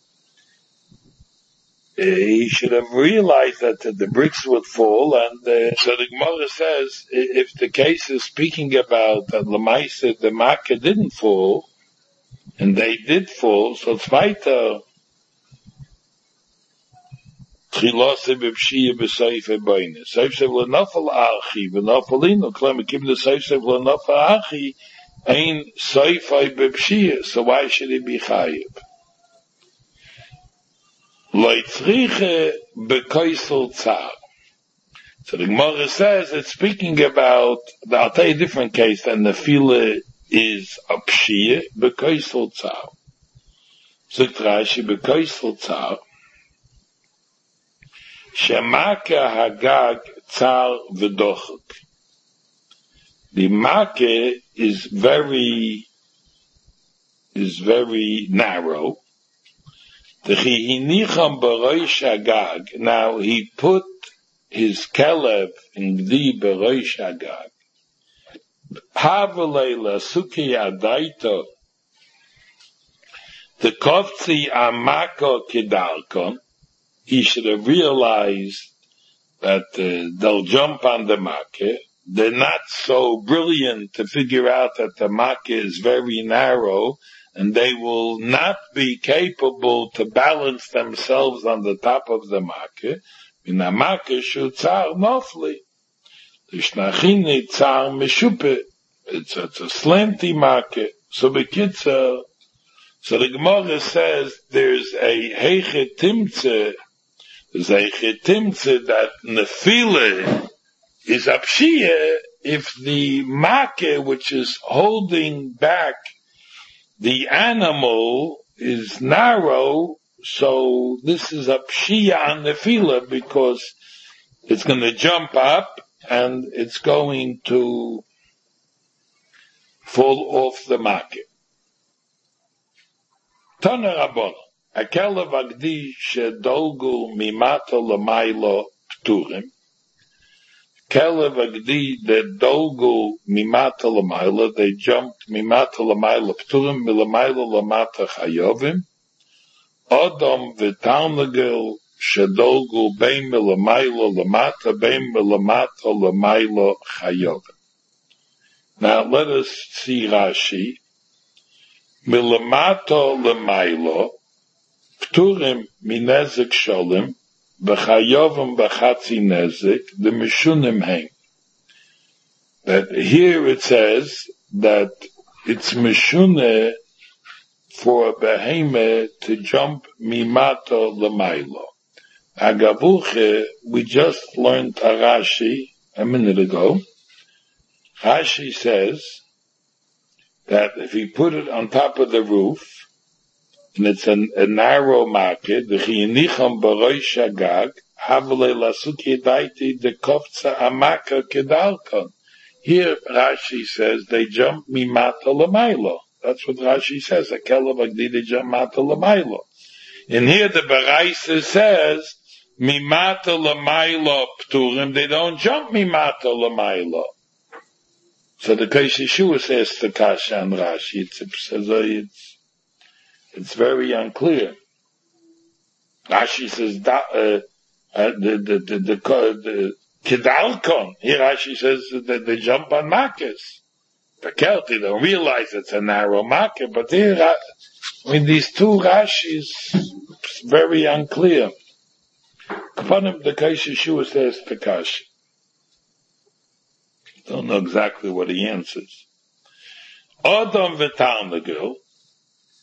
He should have realized that the bricks would fall, and so the Gemara says, if the case is speaking about that Lamaisa, the Makkah didn't fall, and they did fall, so it's weiter, Chilose b'pshiyah b'seife b'oines. Seife v'lenofel achi, v'nofelino, klem kim the seife v'lenofel achi, ein seife b'pshiyah, so why should he be chayiv? Leitzriche b'koisel tzar. So the Gemara says it's speaking about, I'll tell you a different case, and the fila is a pshiyah b'koisel tzar. Zegt Rashi b'koisel tzar, Shemaka hagag tzar v'dochuk. The make is very narrow. Now he put his kelev in the beroish hagag. Havaleila suki adaito. The kovtzi amako kedalkon. He should have realized that they'll jump on the makkah. They're not so brilliant to figure out that the makkah is very narrow, and they will not be capable to balance themselves on the top of the makkah. In the makkah should tzar nofli. The shnachini tzar meshupe. It's a slanty makkah. So bekitzer, so the Gemara says there's a heiche timtze. There's a chetimtze that nefila is a pshiyah if the makkah which is holding back the animal is narrow, so this is a pshiyah on nefila because it's going to jump up and it's going to fall off the makkah. Tana Rabban. Akelev agdi shedolgu mimato lamailo pturim. Kelev agdi that dolgu mimato lamailo, they jumped mimato lamailo pturim, milamailo lamata chayovim. Odom v'talnagel shedolgu bein milamailo lamata, bein milamato lamailo chayovim. Now let us see Rashi. Milamato lamailo, Pturim minezek sholem, b'chayovim b'chatzi nezek, the mishunim hang. That here it says that it's mishune for a behemah to jump mimato l'maylo. Agavuche, we just learned Rashi a minute ago. Rashi says that if he put it on top of the roof, and it's a narrow market, the chiyinicham baroish hagag, havle lasuki daiti de kovtza amaka kedalkon. Here Rashi says they jump mimata l'maylo. That's what Rashi says. A kelev agdi they jump mata l'maylo. And here the Baraisa says mimata l'maylo pturim. They don't jump mimata l'maylo. So the Keish Yeshua says to Kasha and Rashi. It's very unclear. Rashi says the kedalkon. Here Rashi says that they jump on makkahs. The Kelti don't realize it's a narrow makkah, but here, these two Rashis, it's very unclear. Upon him, the Keish Yeshua says to Kasha. Don't know exactly what he answers. Odom v'tarnagel.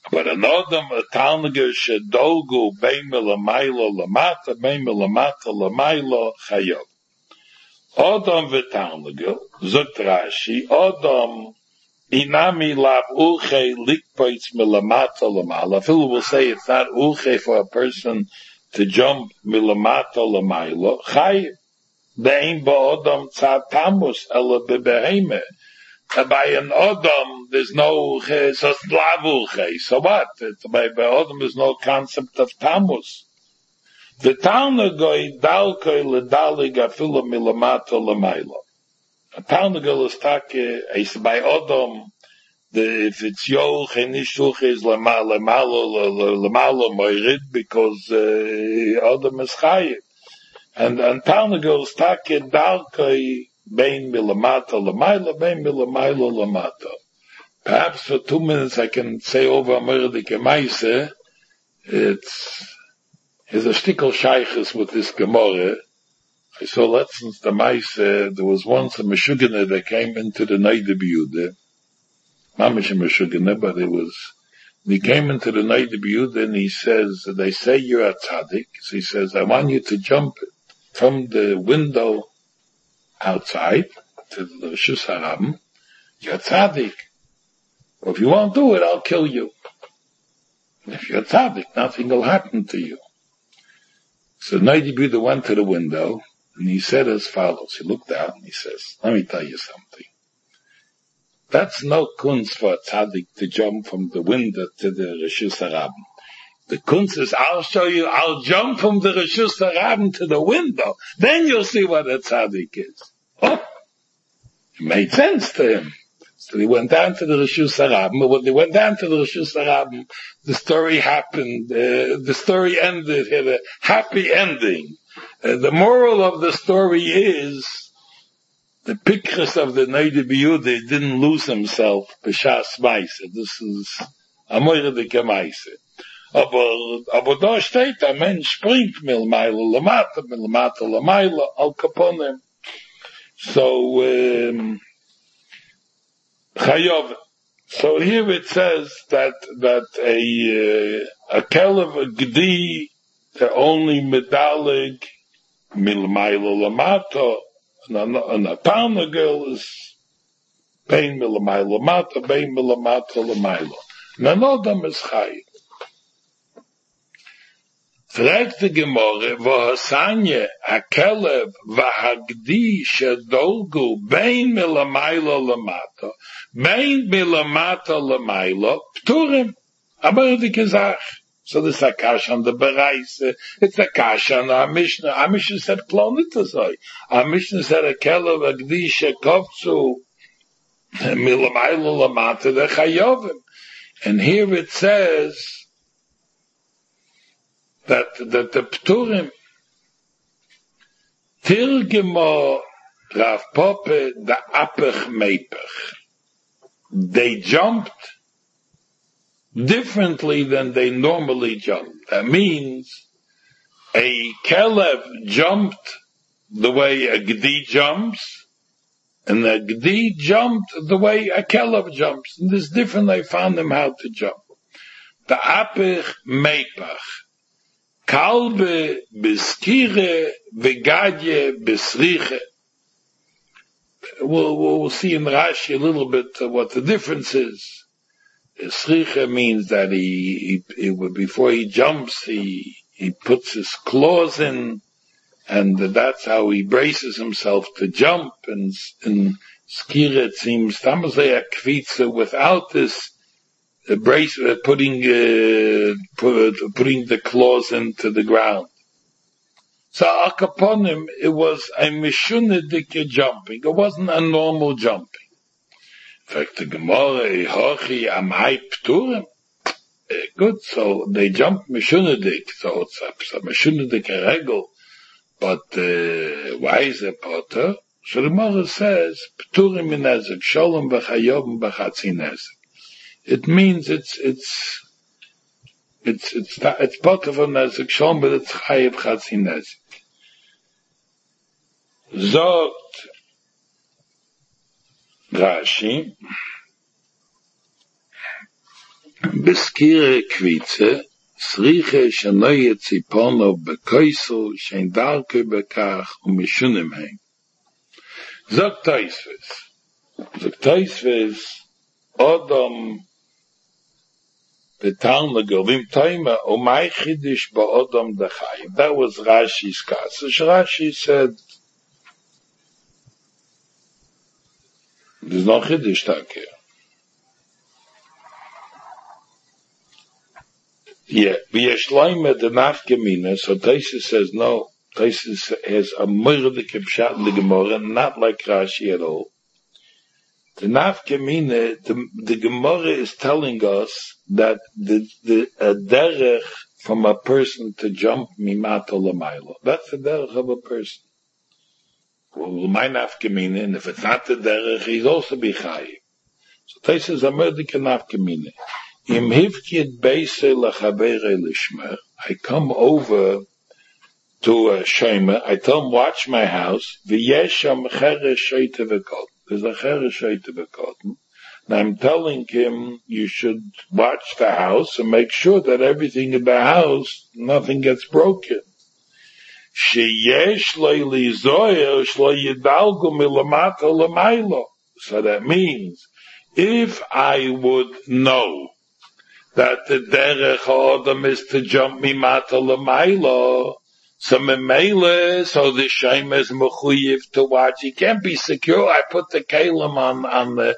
But an Adam, a Talnager, Shedolgu, Bein Milamaylo Lamata, Bein Milamata Lamaylo Chayav. Adam v'Talnager, Zot Rashi, Adam, Inami Lav Ulche Likpoitz Milamata Lamala. Phil will say it's not Ulche for a person to jump Milamata Lamaylo. Chayav. Bein Ba'Adam Tzad Tamus, Ela Bebeheme. By an Adam, there's no so Lavulche. So what? By Adam, there's no concept of Tamus. The Talnagoi Dalkoi Ledalig Afila Milamata Lamaila. A Talnagol is take, by Adam, if it's Yolch and Nishuch is Lamala Moirid, because Adam is Chayiv. And Talnagol is take Dalkoi Bein Milamata Lamaila, Bein Milamaila Lamata. Perhaps for 2 minutes I can say over Amerdike Maise, it's a stickel shaykhs with this Gemara. I saw lessons the Maise, there was once a Meshuggah that came into the Neide B'Yude, Mamish Meshuggah, but he came into the Neide B'Yude and he says, they say you're a tzaddik, so he says, I want you to jump from the window outside to the Rishus Harabim, you're tzaddik. Well, if you won't do it, I'll kill you. If you're tzaddik, nothing will happen to you. So Neide B'Yude went to the window, and he said as follows. He looked out and he says, let me tell you something. That's no kunst for a tzaddik to jump from the window to the Rishus Harabim. The kunst is, I'll jump from the Rishus Harabim to the window. Then you'll see what a tzaddik is. Oh, it made sense to him. So he went down to the Rishus Harabim. When they went down to the Rishus Harabim, the story happened. The story ended, had a happy ending. The moral of the story is, the Pikras of the Neide B'Yude didn't lose himself b'shas Maise. This is Amoyredike Maise. Aber da steht, ein Mensch springt milmaila lamaila al kaponim. So, Chayav. So here it says that a kelev gdi, the only medalig milmaila lamata, and a Talnagel is bein milmaila lamata, bein milamata lamaila. None of them is Chayiv. Fragt die Gemorre, wo Hasanje, Hakelev, Vahagdi, Shedolgu, Bein Milamayla Lamata, Bein Milamata Lamayla, Pturim. Aber die gesagt. So this is a kash on the Bereise, it's a kash on our Mishnah. Our Mishnah said, Klonita Zoi. Our Mishnah said, Hakelev, Vahagdi, Shekovtsu, Milamayla Lamata, the Chayovim. And here it says, that the Pturim Tirgemo Rav Pope the Apech Mepech. They jumped differently than they normally jump. That means a Kelev jumped the way a Gdi jumps, and a Gdi jumped the way a Kelev jumps. And this different, they found them how to jump. The Apech Mepech. Kalbe beskire vegadje besriche. We'll see in Rashi a little bit what the difference is. Sriche means that he before he jumps, he puts his claws in, and that's how he braces himself to jump. And in skire it seems tamazeh kvitze without this brace, putting the claws into the ground. So akaponim, it was a mishunedik jumping. It wasn't a normal jumping. In fact, the Gemara, hochi amai pturim. Good, so they jumped mishunedik, so it's a mishunedik regel. But why is it potter? So the Gemara says, pturim in ezek, sholem b'chayovim b'chatzin ezek. It means it's part of a nezik shom, but it's chayiv chatzi nezik. Zot Rashi, Beskire Kvitze, Sriche Shanoye Zipono Bekoisel, Shein Darke Bekach, Mishunim Heim. Zog Taisves, Odom, Betalna Govim Taima, Omai Chidish Ba Odom Dachayim. That was Rashi's passage. Rashi said, there's no Chidish here. Yeah, V'yeshloime the nafkemina, so Taisus says no. Taisus has a murdik pshat in the Gemara, not like Rashi at all. The nafkemina, the Gemara is telling us that the derech from a person to jump mimata l'maylo. That's the derech of a person. Well, my nafkemina, and if it's not the derech, he's also bichayiv. So Taisus is a murdik nafkemina. Im hivkid beise lachabere lishmer. I come over to a shemer. I tell him, watch my house. V'yesham cheresh sheite v'koten. There's a cheresh sheite v'koten. And I'm telling him, you should watch the house and make sure that everything in the house, nothing gets broken. Sheyesh lo lizoyer shlo yidalgu milamata l'maylo. So that means, if I would know that the derech Adam is to jump mimata l'maylo, so memele, so the shame is mechuyev to watch. He can't be secure. I put the kalim on the,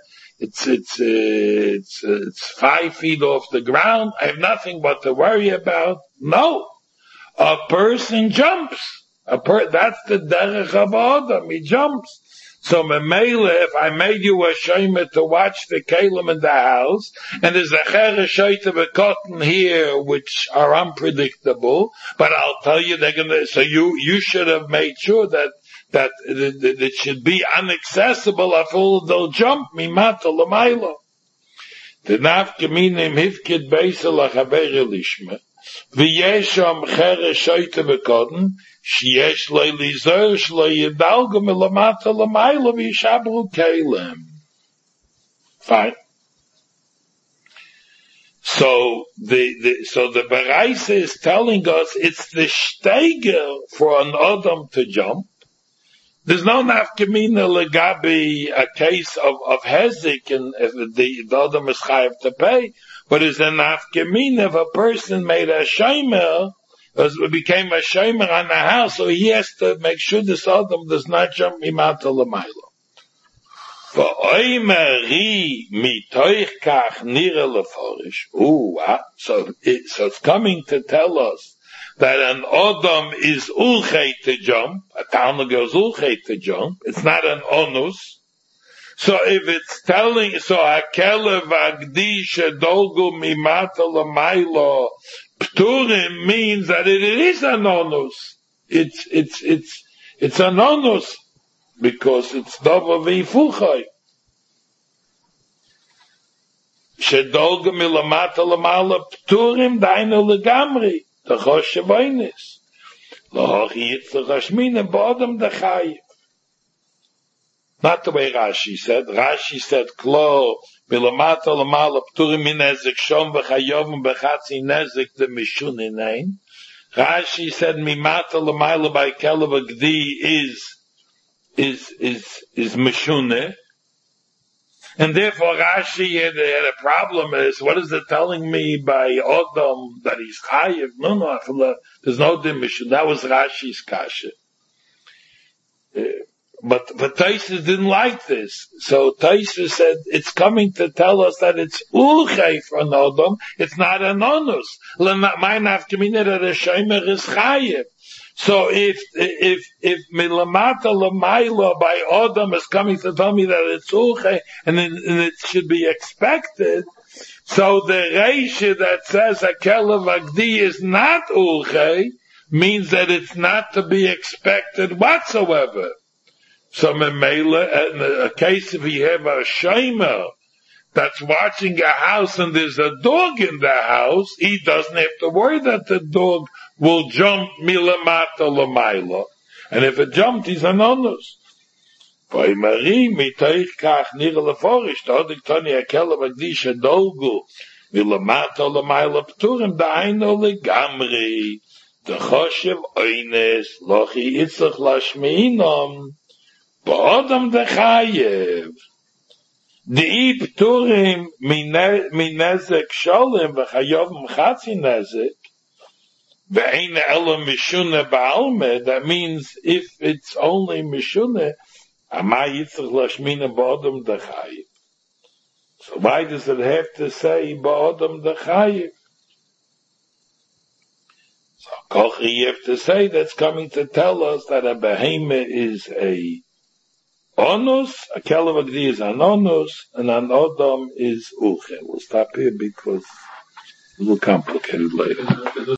it's 5 feet off the ground. I have nothing but to worry about. No. A person jumps. That's the derech of Adam. He jumps. So memele, if I made you a shayma to watch the kalim in the house, and there's a cheresh sheite v'koten here which are unpredictable, but I'll tell you they're gonna. So you should have made sure that it should be inaccessible. After they'll jump mimata l'maylo. The nafkeminim hivkid beisa lachabere lishma. V'yesham cheresh sheite v'koten. Sheyesh lo lizer shlo yidalgu milamata l'maylo v'yishabru kelim. Fine. So the Baraisa is telling us it's the shteiger for an Adam to jump. There's no nafkamina legabi a case of hezik and if the Adam is chayav to pay, but it's a nafkamina if a person made a shaymer, became a shaymer on the house, so he has to make sure this Adam does not jump mimata l'maylo. So it's coming to tell us that an Adam is ulchay to jump, a Talmud is ulchay to jump, it's not an onus. So if it's telling, so hakelev agdi shedolgu mimata l'maylo pturim means that it is an onus. It's an onus because it's davar v'yifuchay. Shedolgu milamata l'maylo pturim dainu legamri. The choshevoinis. Lohochi yitzlach hashmina b'odam dachayiv. Not the way Rashi said. Rashi said, Klo, milamata l'mala p'turim min nezek shom v'chayovim b'chatzi nezek de mishunin. Rashi said, mimata l'mayla by kelev agdi is mishune. And therefore Rashi had a problem is, what is it telling me by Odom that he's chayiv? No, there's no dimishun. That was Rashi's kasha. But Taisus didn't like this. So Taisus said, it's coming to tell us that it's ulchay for an Odom, it's not an onus. My nafkamina that a shomer is chayiv. So if milamata l'maylo by Odom is coming to tell me that it's ulchay and it should be expected, so the reisha that says a kelev agdi is not ulchay means that it's not to be expected whatsoever. So memela, in a case if you have a shomer that's watching a house and there's a dog in the house, he doesn't have to worry that the dog will jump milamata l'maylo. And if it jumped, he's an onus. V'imari mitoich kach nira leforish, ta'odik toni hakelev agdi shedolgu Vilamato l'mayla p'turim da'ayno legamri. The choshev oynes lochi itzach lashmeinom ba'odam dechayev. De'i p'turim minezek sholem v'chayovim chatzi nezek ve'ein elam mishune ba'alme. That means if it's only mishune, amay itzach lashmeinom ba'odam dechayev. So why does it have to say ba'odam dechayev? So Kochi, you have to say that's coming to tell us that a behemoth is a onus, a kelev agdi is an onus, and an odom is uche. We'll stop here because it will complicate it later.